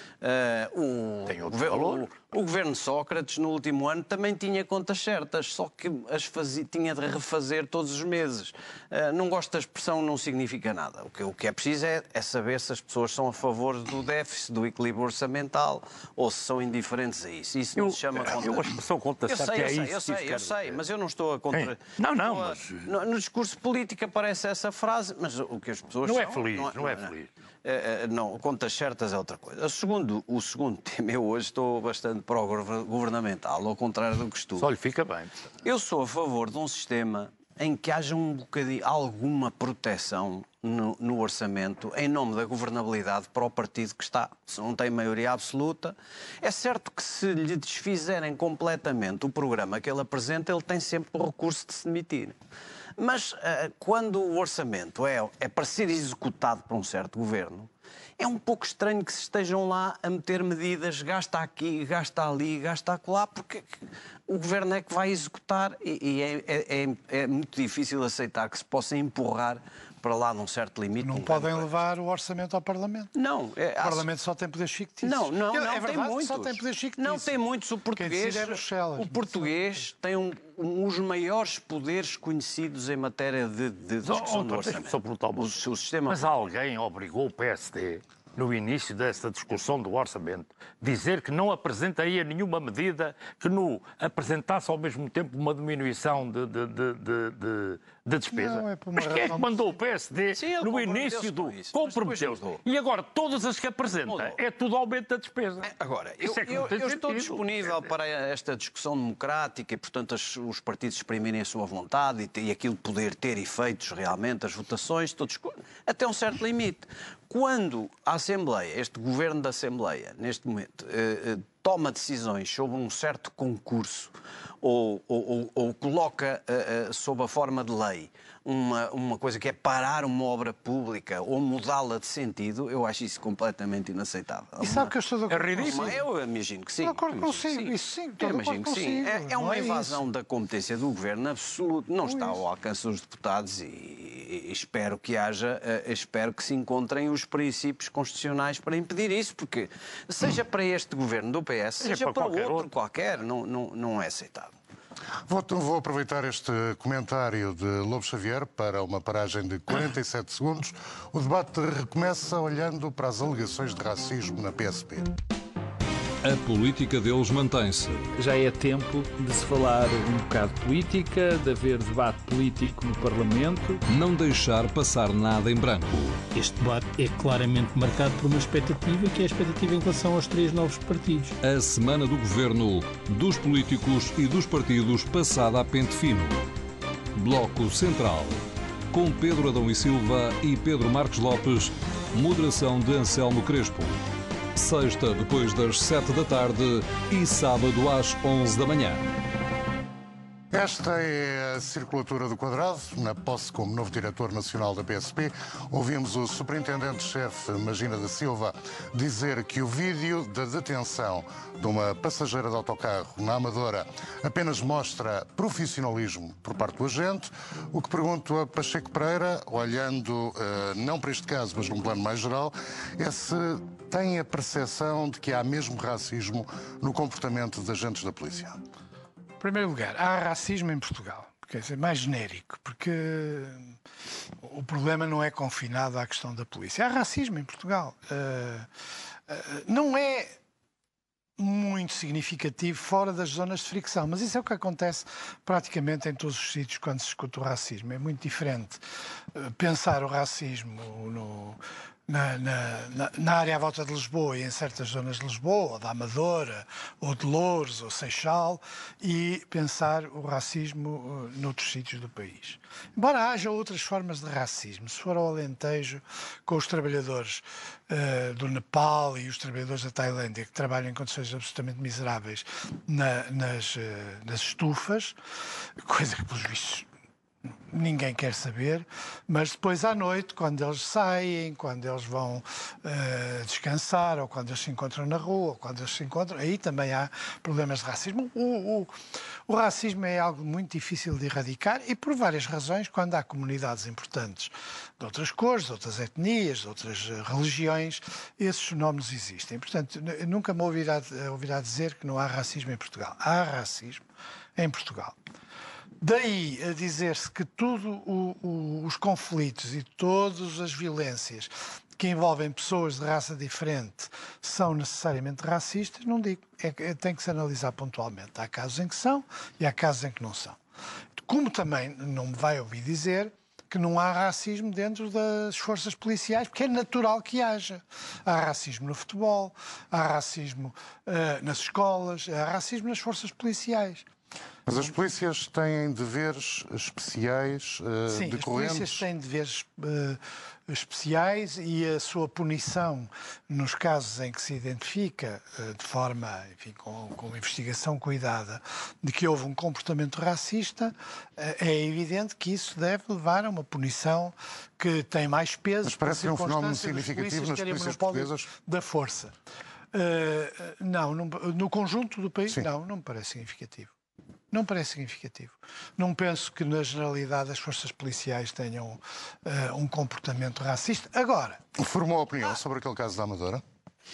Uh, o, Tem outro governo, valor. o, o governo Sócrates, no último ano, também tinha contas certas, só que as fazia, tinha de refazer todos os meses. Uh, não gosto da expressão, não significa nada. O que, o que é preciso é, é saber se as pessoas são a favor do déficit, do equilíbrio orçamental, ou se são indiferentes a isso. Isso não Eu, se chama conta. eu a expressão conta Eu certa sei, eu é sei, isso eu que sei, isso eu quer sei, dizer. mas eu não estou a contra... É. Não, não, estou a- mas- No, no discurso político aparece essa frase, mas o que as pessoas Não é são, feliz, não é feliz. É, é, não, contas certas é outra coisa. O segundo, o segundo tema, eu hoje estou bastante pró-governamental, ao contrário do que estou. Só lhe fica bem. Eu sou a favor de um sistema em que haja um bocadinho, alguma proteção no, no orçamento em nome da governabilidade para o partido que está. Se não tem maioria absoluta, é certo que se lhe desfizerem completamente o programa que ele apresenta, ele tem sempre o recurso de se demitir. Mas uh, quando o orçamento é, é para ser executado por um certo governo, é um pouco estranho que se estejam lá a meter medidas, gasta aqui, gasta ali, gasta acolá, porque o governo é que vai executar e, e é, é, é muito difícil aceitar que se possa empurrar para lá num certo limite. Não um podem grande levar o orçamento ao Parlamento. Não, é, O Parlamento só tem poderes fictícios. não, não, é, não é tem verdade, muitos. só tem poderes fictícios. Não tem muitos. O Quem português, decide é Bruxelas. o português tem um, um, os maiores poderes conhecidos em matéria de, de discussão do Deixa-me orçamento. só perguntar uma O, coisa. o sistema... Mas alguém obrigou o P S D, no início desta discussão do orçamento, dizer que não apresentaria nenhuma medida que não apresentasse ao mesmo tempo uma diminuição de, de, de, de, de, de despesa. Não, é por uma Mas quem é que razão- mandou o P S D Sim, ele no comprometeu-se início com do... isso, mas Comprometeu-se. depois mudou. E agora, todas as que apresenta, Mudou. é tudo aumento da despesa. Agora, eu, Isso é que eu, não tem eu estou sentido. disponível para esta discussão democrática e, portanto, as- os partidos exprimirem a sua vontade e, te- e aquilo poder ter efeitos realmente, as votações, todos, até um certo limite. Quando a Assembleia, este governo da Assembleia, neste momento, eh, eh, toma decisões sobre um certo concurso ou, ou, ou, ou coloca eh, eh, sob a forma de lei uma, uma coisa que é parar uma obra pública ou mudá-la de sentido, eu acho isso completamente inaceitável. E sabe que eu estou de acordo É ridículo. consigo. Eu imagino que sim. De acordo Imagino que consigo, isso sim, estou Eu de imagino acordo que sim. consigo, É, é não uma é invasão isso. da competência do governo absoluto. Não está ao alcance dos deputados e, e- e espero que haja, eh, espero que se encontrem os princípios constitucionais para impedir isso, porque seja para este governo do P S, Seja seja para para qualquer outro outro. qualquer, não, não, não é aceitável. Vou, vou aproveitar este comentário de Lobo Xavier para uma paragem de quarenta e sete segundos. O debate recomeça olhando para as alegações de racismo na P S P. A política deles mantém-se. Já é tempo de se falar um bocado de política, de haver debate político no Parlamento. Não deixar passar nada em branco. Este debate é claramente marcado por uma expectativa, que é a expectativa em relação aos três novos partidos. A semana do governo, dos políticos e dos partidos passada a pente fino. Bloco Central. Com Pedro Adão e Silva e Pedro Marques Lopes. Moderação de Anselmo Crespo. Sexta, depois das sete da tarde e sábado às onze da manhã. Esta é a circulatura do Quadrado. Na posse como novo diretor nacional da P S P, ouvimos o superintendente-chefe Magina da Silva dizer que o vídeo da detenção de uma passageira de autocarro na Amadora apenas mostra profissionalismo por parte do agente. O que pergunto a Pacheco Pereira, olhando eh, não para este caso, mas num plano mais geral, é se tem a percepção de que há mesmo racismo no comportamento dos agentes da polícia. Em primeiro lugar, há racismo em Portugal. quer dizer, mais genérico, porque o problema não é confinado à questão da polícia. Há racismo em Portugal. Uh, uh, não é muito significativo fora das zonas de fricção, mas isso é o que acontece praticamente em todos os sítios quando se discute o racismo. É muito diferente uh, pensar o racismo no... Na, na, na área à volta de Lisboa e em certas zonas de Lisboa, ou da Amadora, ou de Louros, ou Seixal, e pensar o racismo uh, noutros sítios do país. Embora haja outras formas de racismo, se for ao Alentejo, com os trabalhadores uh, do Nepal e os trabalhadores da Tailândia, que trabalham em condições absolutamente miseráveis na, nas, uh, nas estufas, coisa que, pelos vistos, ninguém quer saber, mas depois à noite, quando eles saem, quando eles vão uh, descansar, ou quando eles se encontram na rua, ou quando eles se encontram, aí também há problemas de racismo. O, o, o racismo é algo muito difícil de erradicar e por várias razões, quando há comunidades importantes de outras cores, de outras etnias, de outras religiões, esses fenómenos existem. Portanto, nunca me ouvirá, ouvirá dizer que não há racismo em Portugal. Há racismo em Portugal. Daí a dizer-se que todos os conflitos e todas as violências que envolvem pessoas de raça diferente são necessariamente racistas, não digo. É, é, tem que se analisar pontualmente. Há casos em que são e há casos em que não são. Como também não me vai ouvir dizer que não há racismo dentro das forças policiais, porque é natural que haja. Há racismo no futebol, há racismo uh, nas escolas, há racismo nas forças policiais. Mas as polícias têm deveres especiais, uh, Sim, decorrentes? as polícias têm deveres uh, especiais e a sua punição nos casos em que se identifica, uh, de forma, enfim, com, com investigação cuidada, de que houve um comportamento racista, uh, é evidente que isso deve levar a uma punição que tem mais peso. Mas parece um fenómeno significativo nas polícias portuguesas? Da força. Uh, não, não, no conjunto do país, Sim. não, não me parece significativo. Não parece significativo. Não penso que, na generalidade, as forças policiais tenham uh, um comportamento racista. Agora... Formou opinião sobre aquele caso da Amadora?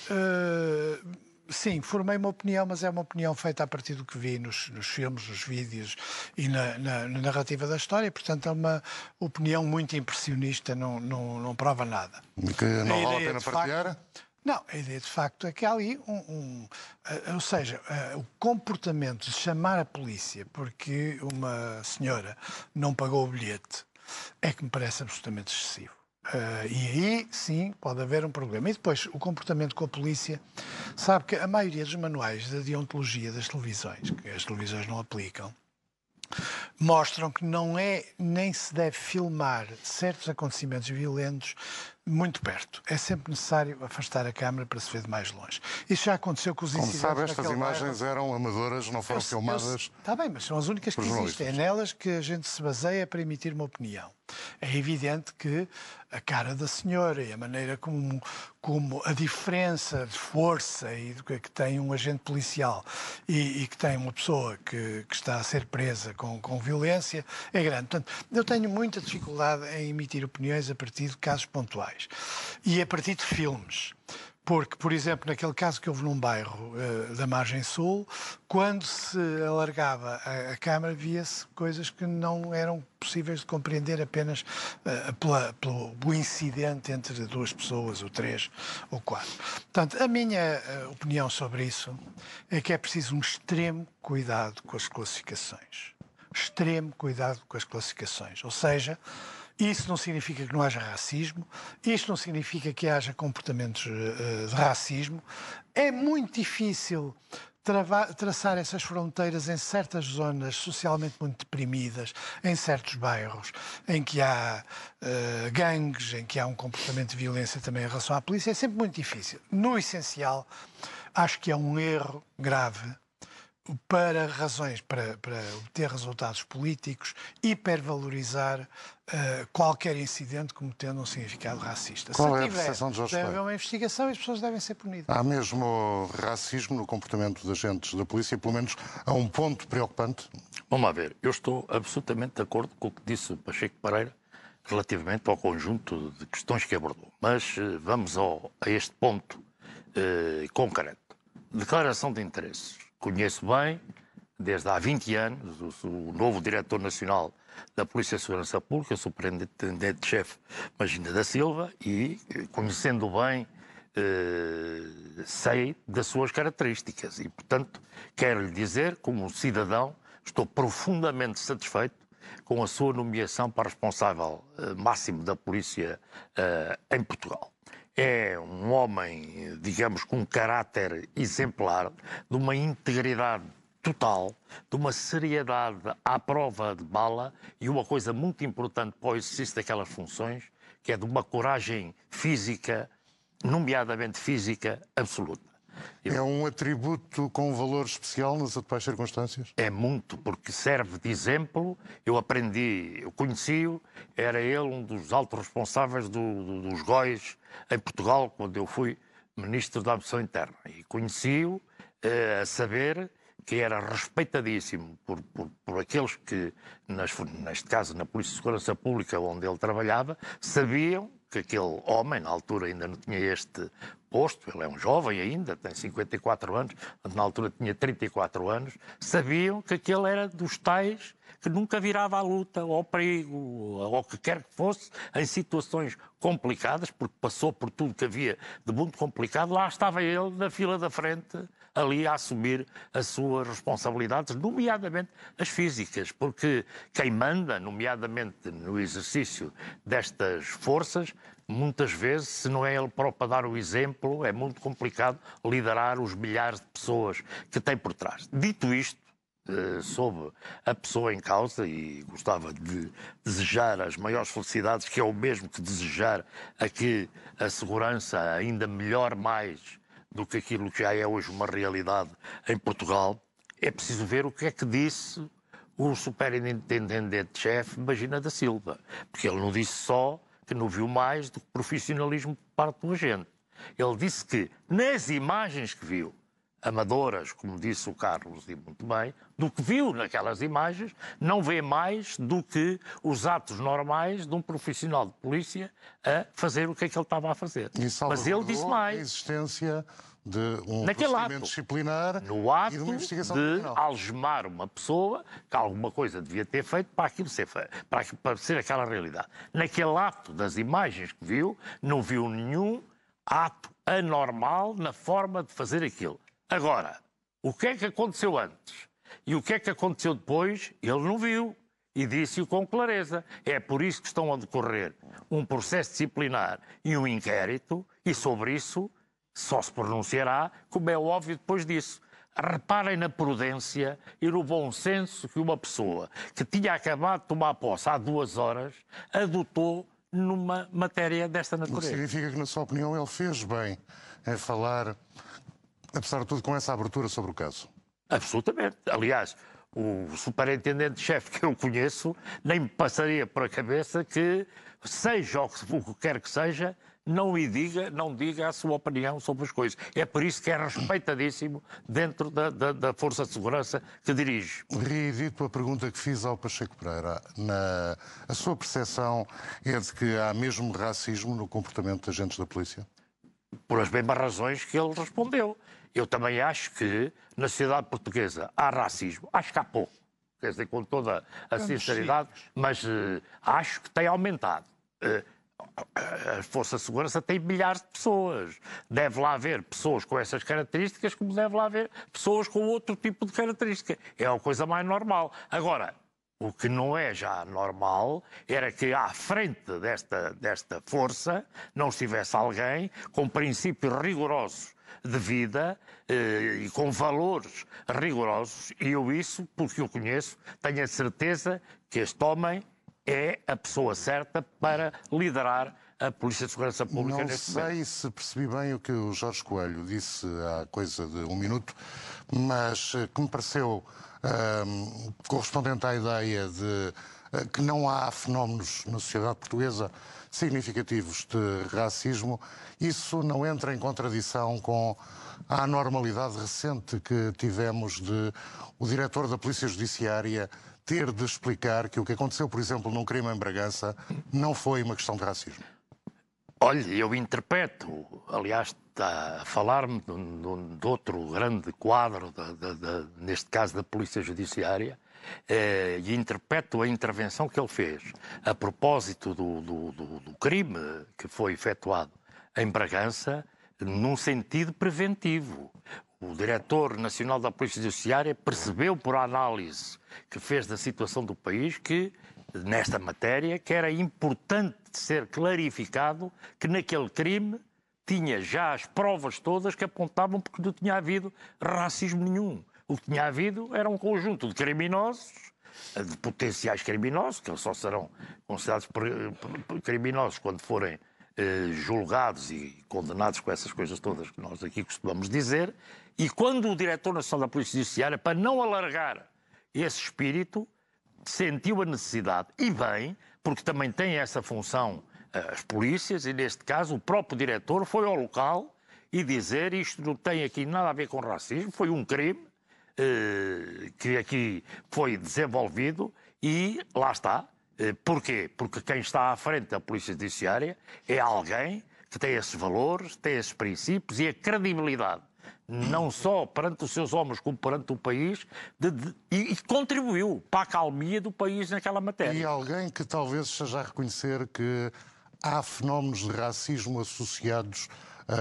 Uh, sim, formei uma opinião, mas é uma opinião feita a partir do que vi nos, nos filmes, nos vídeos e na, na, na narrativa da história. Portanto, é uma opinião muito impressionista, não, não, não prova nada. E que não vale a pena partilhar? Facto, não, a ideia de facto é que há ali um... um uh, ou seja, uh, o comportamento de chamar a polícia porque uma senhora não pagou o bilhete é que me parece absolutamente excessivo. Uh, e aí, sim, pode haver um problema. E depois, o comportamento com a polícia, sabe que a maioria dos manuais da deontologia das televisões, que as televisões não aplicam, mostram que não é, nem se deve filmar certos acontecimentos violentos muito perto. É sempre necessário afastar a câmara para se ver de mais longe. Isso já aconteceu com os Como incidentes... Como sabe, estas imagens bairro. eram amadoras, não foram eu, filmadas... Está bem, mas são as únicas que existem. É nelas que a gente se baseia para emitir uma opinião. É evidente que a cara da senhora e a maneira como, como a diferença de força e do que, que tem um agente policial e, e que tem uma pessoa que, que está a ser presa com, com violência é grande. Portanto, eu tenho muita dificuldade em emitir opiniões a partir de casos pontuais e a partir de filmes. Porque, por exemplo, naquele caso que houve num bairro uh, da Margem Sul, quando se alargava a, a câmara, via-se coisas que não eram possíveis de compreender apenas uh, pela, pelo incidente entre duas pessoas, ou três, ou quatro. Portanto, a minha uh, opinião sobre isso é que é preciso um extremo cuidado com as classificações. Extremo cuidado com as classificações. Ou seja... Isso não significa que não haja racismo, isto não significa que haja comportamentos uh, de racismo. É muito difícil travar, traçar essas fronteiras em certas zonas socialmente muito deprimidas, em certos bairros, em que há uh, gangues, em que há um comportamento de violência também em relação à polícia. É sempre muito difícil. No essencial, acho que é um erro grave para razões, para, para obter resultados políticos, hipervalorizar uh, qualquer incidente como tendo um significado racista. Qual Se é a tiver, percepção de Jorge deve Coelho? haver uma investigação e as pessoas devem ser punidas. Há mesmo racismo no comportamento dos agentes da polícia, pelo menos a um ponto preocupante? Vamos lá ver. Eu estou absolutamente de acordo com o que disse o Pacheco Pereira relativamente ao conjunto de questões que abordou. Mas uh, vamos ao, a este ponto uh, concreto. Declaração de interesses. Conheço bem, desde há vinte anos, o, o novo diretor nacional da Polícia de Segurança Pública, o superintendente-chefe Magina da Silva, e, conhecendo bem, eh, sei das suas características. E, portanto, quero lhe dizer, como um cidadão, estou profundamente satisfeito com a sua nomeação para responsável eh, máximo da Polícia eh, em Portugal. É um homem, digamos, com um caráter exemplar, de uma integridade total, de uma seriedade à prova de bala e uma coisa muito importante para o exercício daquelas funções, que é de uma coragem física, nomeadamente física, absoluta. É um atributo com valor especial nas atuais circunstâncias? É muito, porque serve de exemplo. Eu aprendi, eu conheci-o, era ele um dos altos responsáveis do, do, dos G O Is em Portugal, quando eu fui Ministro da Administração Interna. E conheci-o eh, a saber que era respeitadíssimo por, por, por aqueles que, nas, neste caso na Polícia de Segurança Pública, onde ele trabalhava, sabiam que aquele homem, na altura ainda não tinha este posto, ele é um jovem ainda, tem cinquenta e quatro anos, na altura tinha trinta e quatro anos, sabiam que aquele era dos tais que nunca virava à luta, ou ao perigo, ou ao que quer que fosse, em situações complicadas, porque passou por tudo que havia de muito complicado, lá estava ele na fila da frente, ali a assumir as suas responsabilidades, nomeadamente as físicas, porque quem manda, nomeadamente no exercício destas forças, muitas vezes, se não é ele próprio a dar o exemplo, é muito complicado liderar os milhares de pessoas que tem por trás. Dito isto, sobre a pessoa em causa, e gostava de desejar as maiores felicidades, que é o mesmo que desejar a que a segurança ainda melhore mais do que aquilo que já é hoje uma realidade em Portugal, é preciso ver o que é que disse o superintendente-chefe Magina da Silva, porque ele não disse só que não viu mais do que profissionalismo por parte do agente. Ele disse que nas imagens que viu, amadoras, como disse o Carlos, e muito bem, do que viu naquelas imagens, não vê mais do que os atos normais de um profissional de polícia a fazer o que é que ele estava a fazer. Mas ele disse mais. A existência de um naquele procedimento ato, disciplinar no ato e de uma investigação de criminal. algemar uma pessoa que alguma coisa devia ter feito para aquilo ser, para, para ser aquela realidade. Naquele ato das imagens que viu, não viu nenhum ato anormal na forma de fazer aquilo. Agora, o que é que aconteceu antes e o que é que aconteceu depois, ele não viu e disse-o com clareza. É por isso que estão a decorrer um processo disciplinar e um inquérito, e sobre isso só se pronunciará, como é óbvio, depois disso. Reparem na prudência e no bom senso que uma pessoa que tinha acabado de tomar posse há duas horas adotou numa matéria desta O natureza. que significa que, na sua opinião, ele fez bem em falar, apesar de tudo, com essa abertura sobre o caso. Absolutamente. Aliás, o superintendente-chefe que eu conheço nem me passaria por a cabeça que, seja o que quer que seja, não lhe diga, não diga a sua opinião sobre as coisas. É por isso que é respeitadíssimo dentro da, da, da Força de Segurança que dirige. Reedito a pergunta que fiz ao Pacheco Pereira. Na, a sua percepção é de que há mesmo racismo no comportamento de agentes da polícia? Por as mesmas razões que ele respondeu. Eu também acho que na sociedade portuguesa há racismo. Acho que há pouco. Quer dizer, com toda a sinceridade, mas uh, acho que tem aumentado. Uh, a Força de Segurança tem milhares de pessoas. Deve lá haver pessoas com essas características, como deve lá haver pessoas com outro tipo de característica. É a coisa mais normal. Agora, o que não é já normal era que à frente desta, desta força não estivesse alguém com princípios rigorosos de vida eh, e com valores rigorosos. E eu isso, porque o conheço, tenho a certeza que este homem é a pessoa certa para liderar a Polícia de Segurança Pública Não neste sei momento. se percebi bem o que o Jorge Coelho disse há coisa de um minuto, mas que me pareceu hum, correspondente à ideia de uh, que não há fenómenos na sociedade portuguesa significativos de racismo. Isso não entra em contradição com a anormalidade recente que tivemos de o diretor da Polícia Judiciária ter de explicar que o que aconteceu, por exemplo, num crime em Bragança não foi uma questão de racismo? Olha, eu interpreto, aliás, está a falar-me de, de, de outro grande quadro, de, de, de, neste caso da Polícia Judiciária, eh, e interpreto a intervenção que ele fez a propósito do, do, do, do crime que foi efetuado em Bragança, num sentido preventivo. O diretor nacional da Polícia Judiciária percebeu, por análise que fez da situação do país, que nesta matéria, que era importante ser clarificado que naquele crime tinha já as provas todas que apontavam porque não tinha havido racismo nenhum. O que tinha havido era um conjunto de criminosos, de potenciais criminosos, que só serão considerados criminosos quando forem eh, julgados e condenados com essas coisas todas que nós aqui costumamos dizer, e quando o diretor nacional da Polícia Judiciária, para não alargar esse espírito, sentiu a necessidade, e bem, porque também tem essa função as polícias, e neste caso o próprio diretor foi ao local e dizer isto não tem aqui nada a ver com racismo, foi um crime eh, que aqui foi desenvolvido e lá está. Eh, porquê? Porque quem está à frente da Polícia Judiciária é alguém que tem esses valores, tem esses princípios e a credibilidade, não só perante os seus homens, como perante o país, de, de, e, e contribuiu para a calmia do país naquela matéria. E alguém que talvez esteja a reconhecer que há fenómenos de racismo associados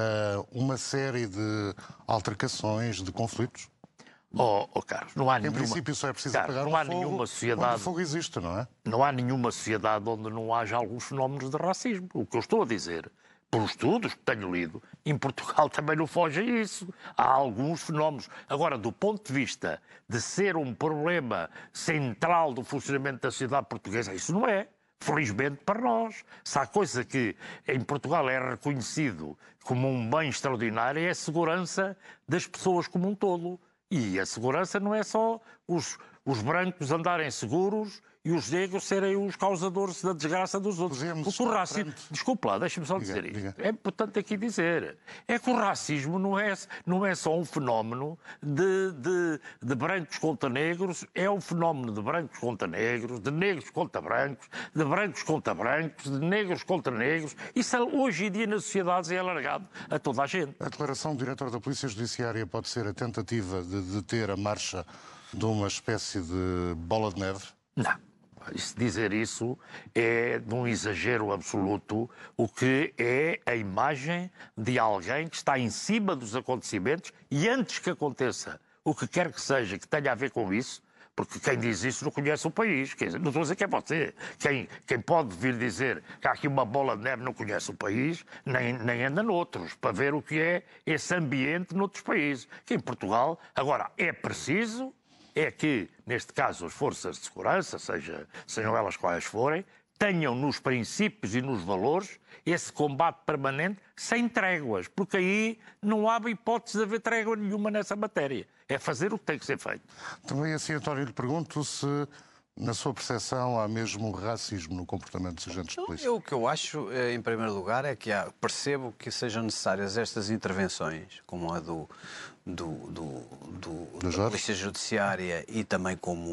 a uma série de altercações, de conflitos? Oh, oh Carlos, não há em nenhuma... princípio só é preciso Carlos, apagar não um há fogo nenhuma sociedade... onde o fogo existe, não é? Não há nenhuma sociedade onde não haja alguns fenómenos de racismo. O que eu estou a dizer, por estudos que tenho lido, em Portugal também não foge a isso. Há alguns fenómenos. Agora, do ponto de vista de ser um problema central do funcionamento da sociedade portuguesa, isso não é. Felizmente para nós. Se há coisa que em Portugal é reconhecido como um bem extraordinário, é a segurança das pessoas como um todo. E a segurança não é só os, os brancos andarem seguros e os negros serem os causadores da desgraça dos outros. Porque o racismo... Desculpa lá, deixa-me só dizer isto. É importante aqui dizer. É que o racismo não é, não é só um fenómeno de, de, de brancos contra negros, é um fenómeno de brancos contra negros, de negros contra brancos, de brancos contra brancos, de negros contra negros. Isso hoje em dia nas sociedades é alargado a toda a gente. A declaração do diretor da Polícia Judiciária pode ser a tentativa de deter a marcha de uma espécie de bola de neve? Não. Dizer isso é de um exagero absoluto, o que é a imagem de alguém que está em cima dos acontecimentos e antes que aconteça o que quer que seja que tenha a ver com isso, porque quem diz isso não conhece o país. Quer dizer, não estou a dizer que é você. Quem, quem pode vir dizer que há aqui uma bola de neve não conhece o país, nem, nem anda noutros, para ver o que é esse ambiente noutros países. Que em Portugal, agora, é preciso... é que, neste caso, as forças de segurança, seja, sejam elas quais forem, tenham nos princípios e nos valores esse combate permanente sem tréguas, porque aí não há hipótese de haver trégua nenhuma nessa matéria. É fazer o que tem que ser feito. Também assim, António, lhe pergunto se, na sua percepção, há mesmo racismo no comportamento dos agentes de polícia. Eu, o que eu acho, em primeiro lugar, é que há, percebo que sejam necessárias estas intervenções, como a do... do, do, do, do da Polícia Judiciária e também como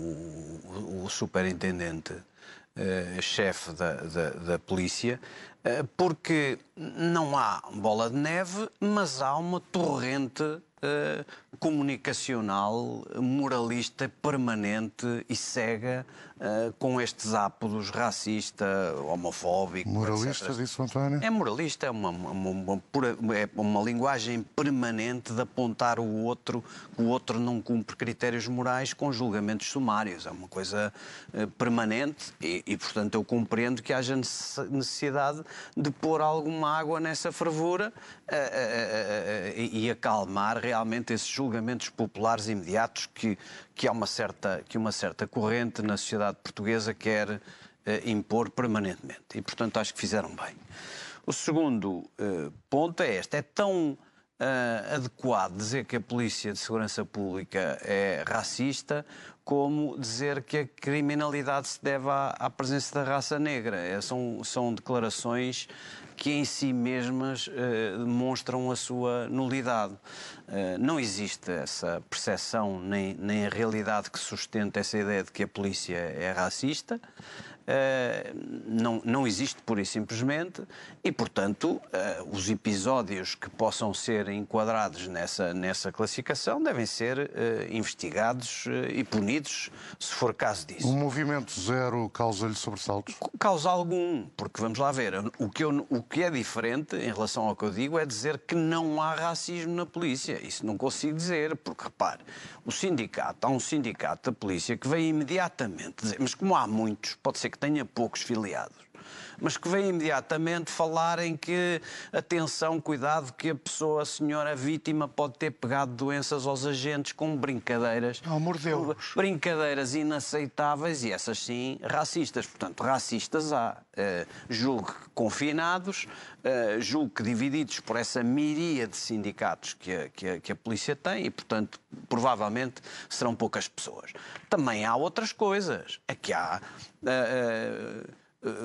o, o, o superintendente, eh, chefe da, da, da Polícia, eh, porque não há bola de neve, mas há uma torrente eh, comunicacional, moralista, permanente e cega eh, com estes ápodos racista, homofóbico, moralista, etcétera. disse o António? É moralista, é uma, uma, uma, pura, é uma linguagem permanente de apontar o outro, que o outro não cumpre critérios morais com julgamentos sumários. É uma coisa uh, permanente e, e, portanto, eu compreendo que haja necessidade de pôr alguma água nessa fervura uh, uh, uh, uh, e acalmar realmente esses julgamentos populares imediatos que, que há uma certa, que uma certa corrente na sociedade portuguesa quer uh, impor permanentemente. E, portanto, acho que fizeram bem. O segundo uh, ponto é este. É tão uh, adequado dizer que a Polícia de Segurança Pública é racista como dizer que a criminalidade se deve à, à presença da raça negra. É, são, são declarações que em si mesmas uh, demonstram a sua nulidade. Uh, não existe essa percepção, nem, nem a realidade que sustenta essa ideia de que a polícia é racista. Uh, não, não existe pura e simplesmente, e, portanto, uh, os episódios que possam ser enquadrados nessa, nessa classificação devem ser uh, investigados uh, e punidos, se for caso disso. O movimento zero causa-lhe sobressaltos? Causa algum, porque vamos lá ver, o que, eu, o que é diferente em relação ao que eu digo é dizer que não há racismo na polícia. Isso não consigo dizer, porque, repare, o sindicato, há um sindicato da polícia que vem imediatamente dizer, mas como há muitos, pode ser que tenha poucos filiados, mas que vem imediatamente falar em que, atenção, cuidado, que a pessoa, a senhora a vítima, pode ter pegado doenças aos agentes com brincadeiras. Oh, mordeu-os. Brincadeiras inaceitáveis e essas sim racistas. Portanto, racistas há, uh, julgo que confinados, uh, julgo que divididos por essa miríade de sindicatos que a, que, a, que a polícia tem e, portanto, provavelmente serão poucas pessoas. Também há outras coisas. Aqui há... Uh, uh,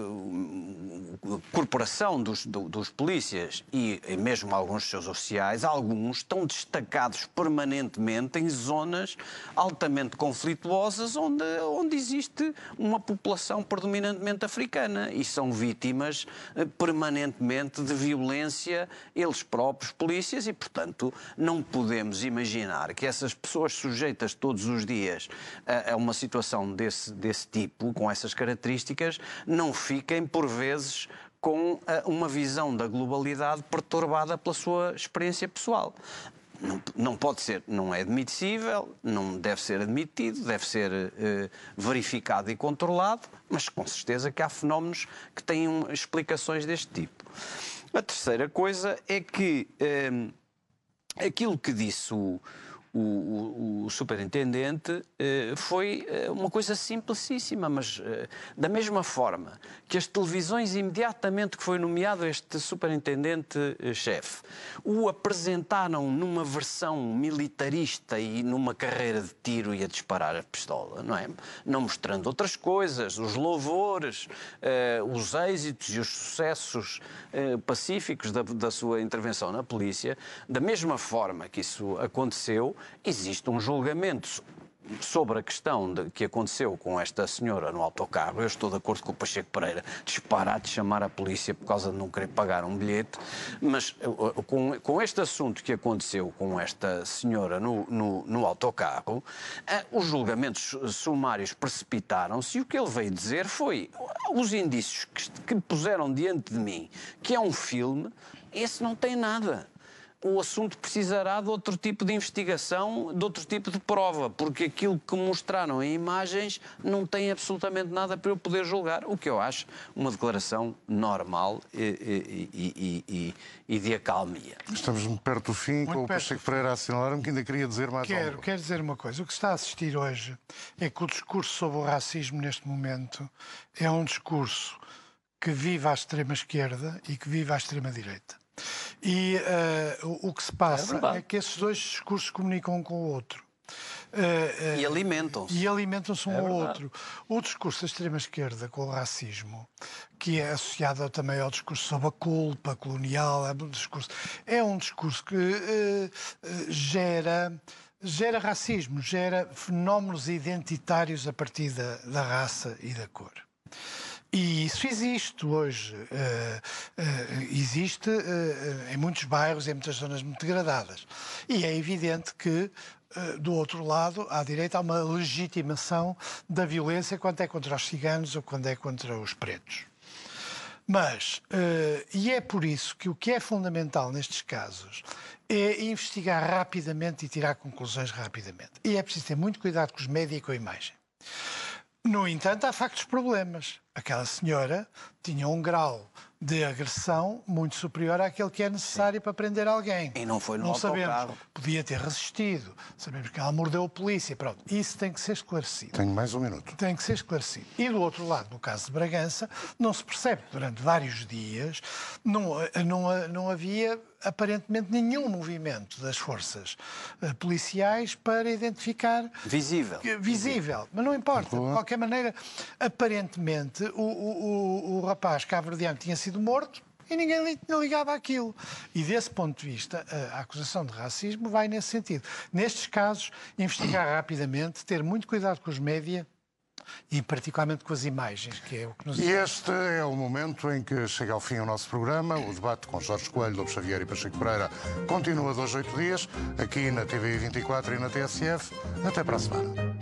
corporação dos, do, dos polícias e, e mesmo alguns dos seus oficiais, alguns estão destacados permanentemente em zonas altamente conflituosas onde, onde existe uma população predominantemente africana e são vítimas eh, permanentemente de violência eles próprios, polícias, e, portanto, não podemos imaginar que essas pessoas sujeitas todos os dias a, a uma situação desse, desse tipo, com essas características, não fiquem, por vezes, com uma visão da globalidade perturbada pela sua experiência pessoal. Não, não pode ser, não é admissível, não deve ser admitido, deve ser eh, verificado e controlado, mas com certeza que há fenómenos que têm um, explicações deste tipo. A terceira coisa é que eh, aquilo que disse o O, o, o superintendente eh, foi eh, uma coisa simplicíssima, mas eh, da mesma forma que as televisões, imediatamente que foi nomeado este superintendente-chefe, o apresentaram numa versão militarista e numa carreira de tiro e a disparar a pistola, não é? Não mostrando outras coisas, os louvores, eh, os êxitos e os sucessos eh, pacíficos da, da sua intervenção na polícia, da mesma forma que isso aconteceu, existe um julgamento sobre a questão de, que aconteceu com esta senhora no autocarro. Eu estou de acordo com o Pacheco Pereira, disparar de chamar a polícia por causa de não querer pagar um bilhete, mas com, com este assunto que aconteceu com esta senhora no, no, no autocarro, eh, os julgamentos sumários precipitaram-se e o que ele veio dizer foi os indícios que, que puseram diante de mim, que é um filme, esse não tem nada. O assunto precisará de outro tipo de investigação, de outro tipo de prova, porque aquilo que mostraram em imagens não tem absolutamente nada para eu poder julgar, o que eu acho uma declaração normal e, e, e, e, e de acalmia. Estamos perto do fim, Muito com o Pacheco Pereira a assinalar-me que ainda queria dizer mais Quero, algo. quero dizer uma coisa. O que se está a assistir hoje é que o discurso sobre o racismo neste momento é um discurso que vive à extrema-esquerda e que vive à extrema-direita. E uh, o, o que se passa é, é que esses dois discursos comunicam um com o outro. Uh, uh, e alimentam-se. E alimentam-se um é ao verdade. outro. O discurso da extrema-esquerda com o racismo, que é associado também ao discurso sobre a culpa colonial, é um discurso, é um discurso que uh, uh, gera... gera racismo, gera fenómenos identitários a partir da, da raça e da cor. E isso existe hoje, uh, uh, existe uh, em muitos bairros, em muitas zonas muito degradadas. E é evidente que, uh, do outro lado, à direita, há uma legitimação da violência quando é contra os ciganos ou quando é contra os pretos. Mas, uh, e é por isso que o que é fundamental nestes casos é investigar rapidamente e tirar conclusões rapidamente. E é preciso ter muito cuidado com os média e com a imagem. No entanto, há factos problemas. aquela senhora tinha um grau de agressão muito superior àquele que é necessário Sim. para prender alguém. E não foi no Não autocarro. sabemos. Podia ter resistido. Sabemos que ela mordeu a polícia. Pronto. Isso tem que ser esclarecido. Tenho mais um minuto. Tem que ser esclarecido. E do outro lado, no caso de Bragança, não se percebe que durante vários dias não, não, não havia aparentemente nenhum movimento das forças uh, policiais para identificar... Visível. Uh, visível. Mas não importa. De qualquer maneira, aparentemente, o, o, o, o rapaz cabo-verdiano tinha sido morto e ninguém ligava àquilo. E desse ponto de vista, a acusação de racismo vai nesse sentido. Nestes casos, investigar rapidamente, ter muito cuidado com os média e particularmente com as imagens, que é o que nos... E este é o momento em que chega ao fim o nosso programa. O debate com Jorge Coelho, Lobo Xavier e Pacheco Pereira continua dois, oito dias, aqui na T V I vinte e quatro e na T S F. Até para a semana.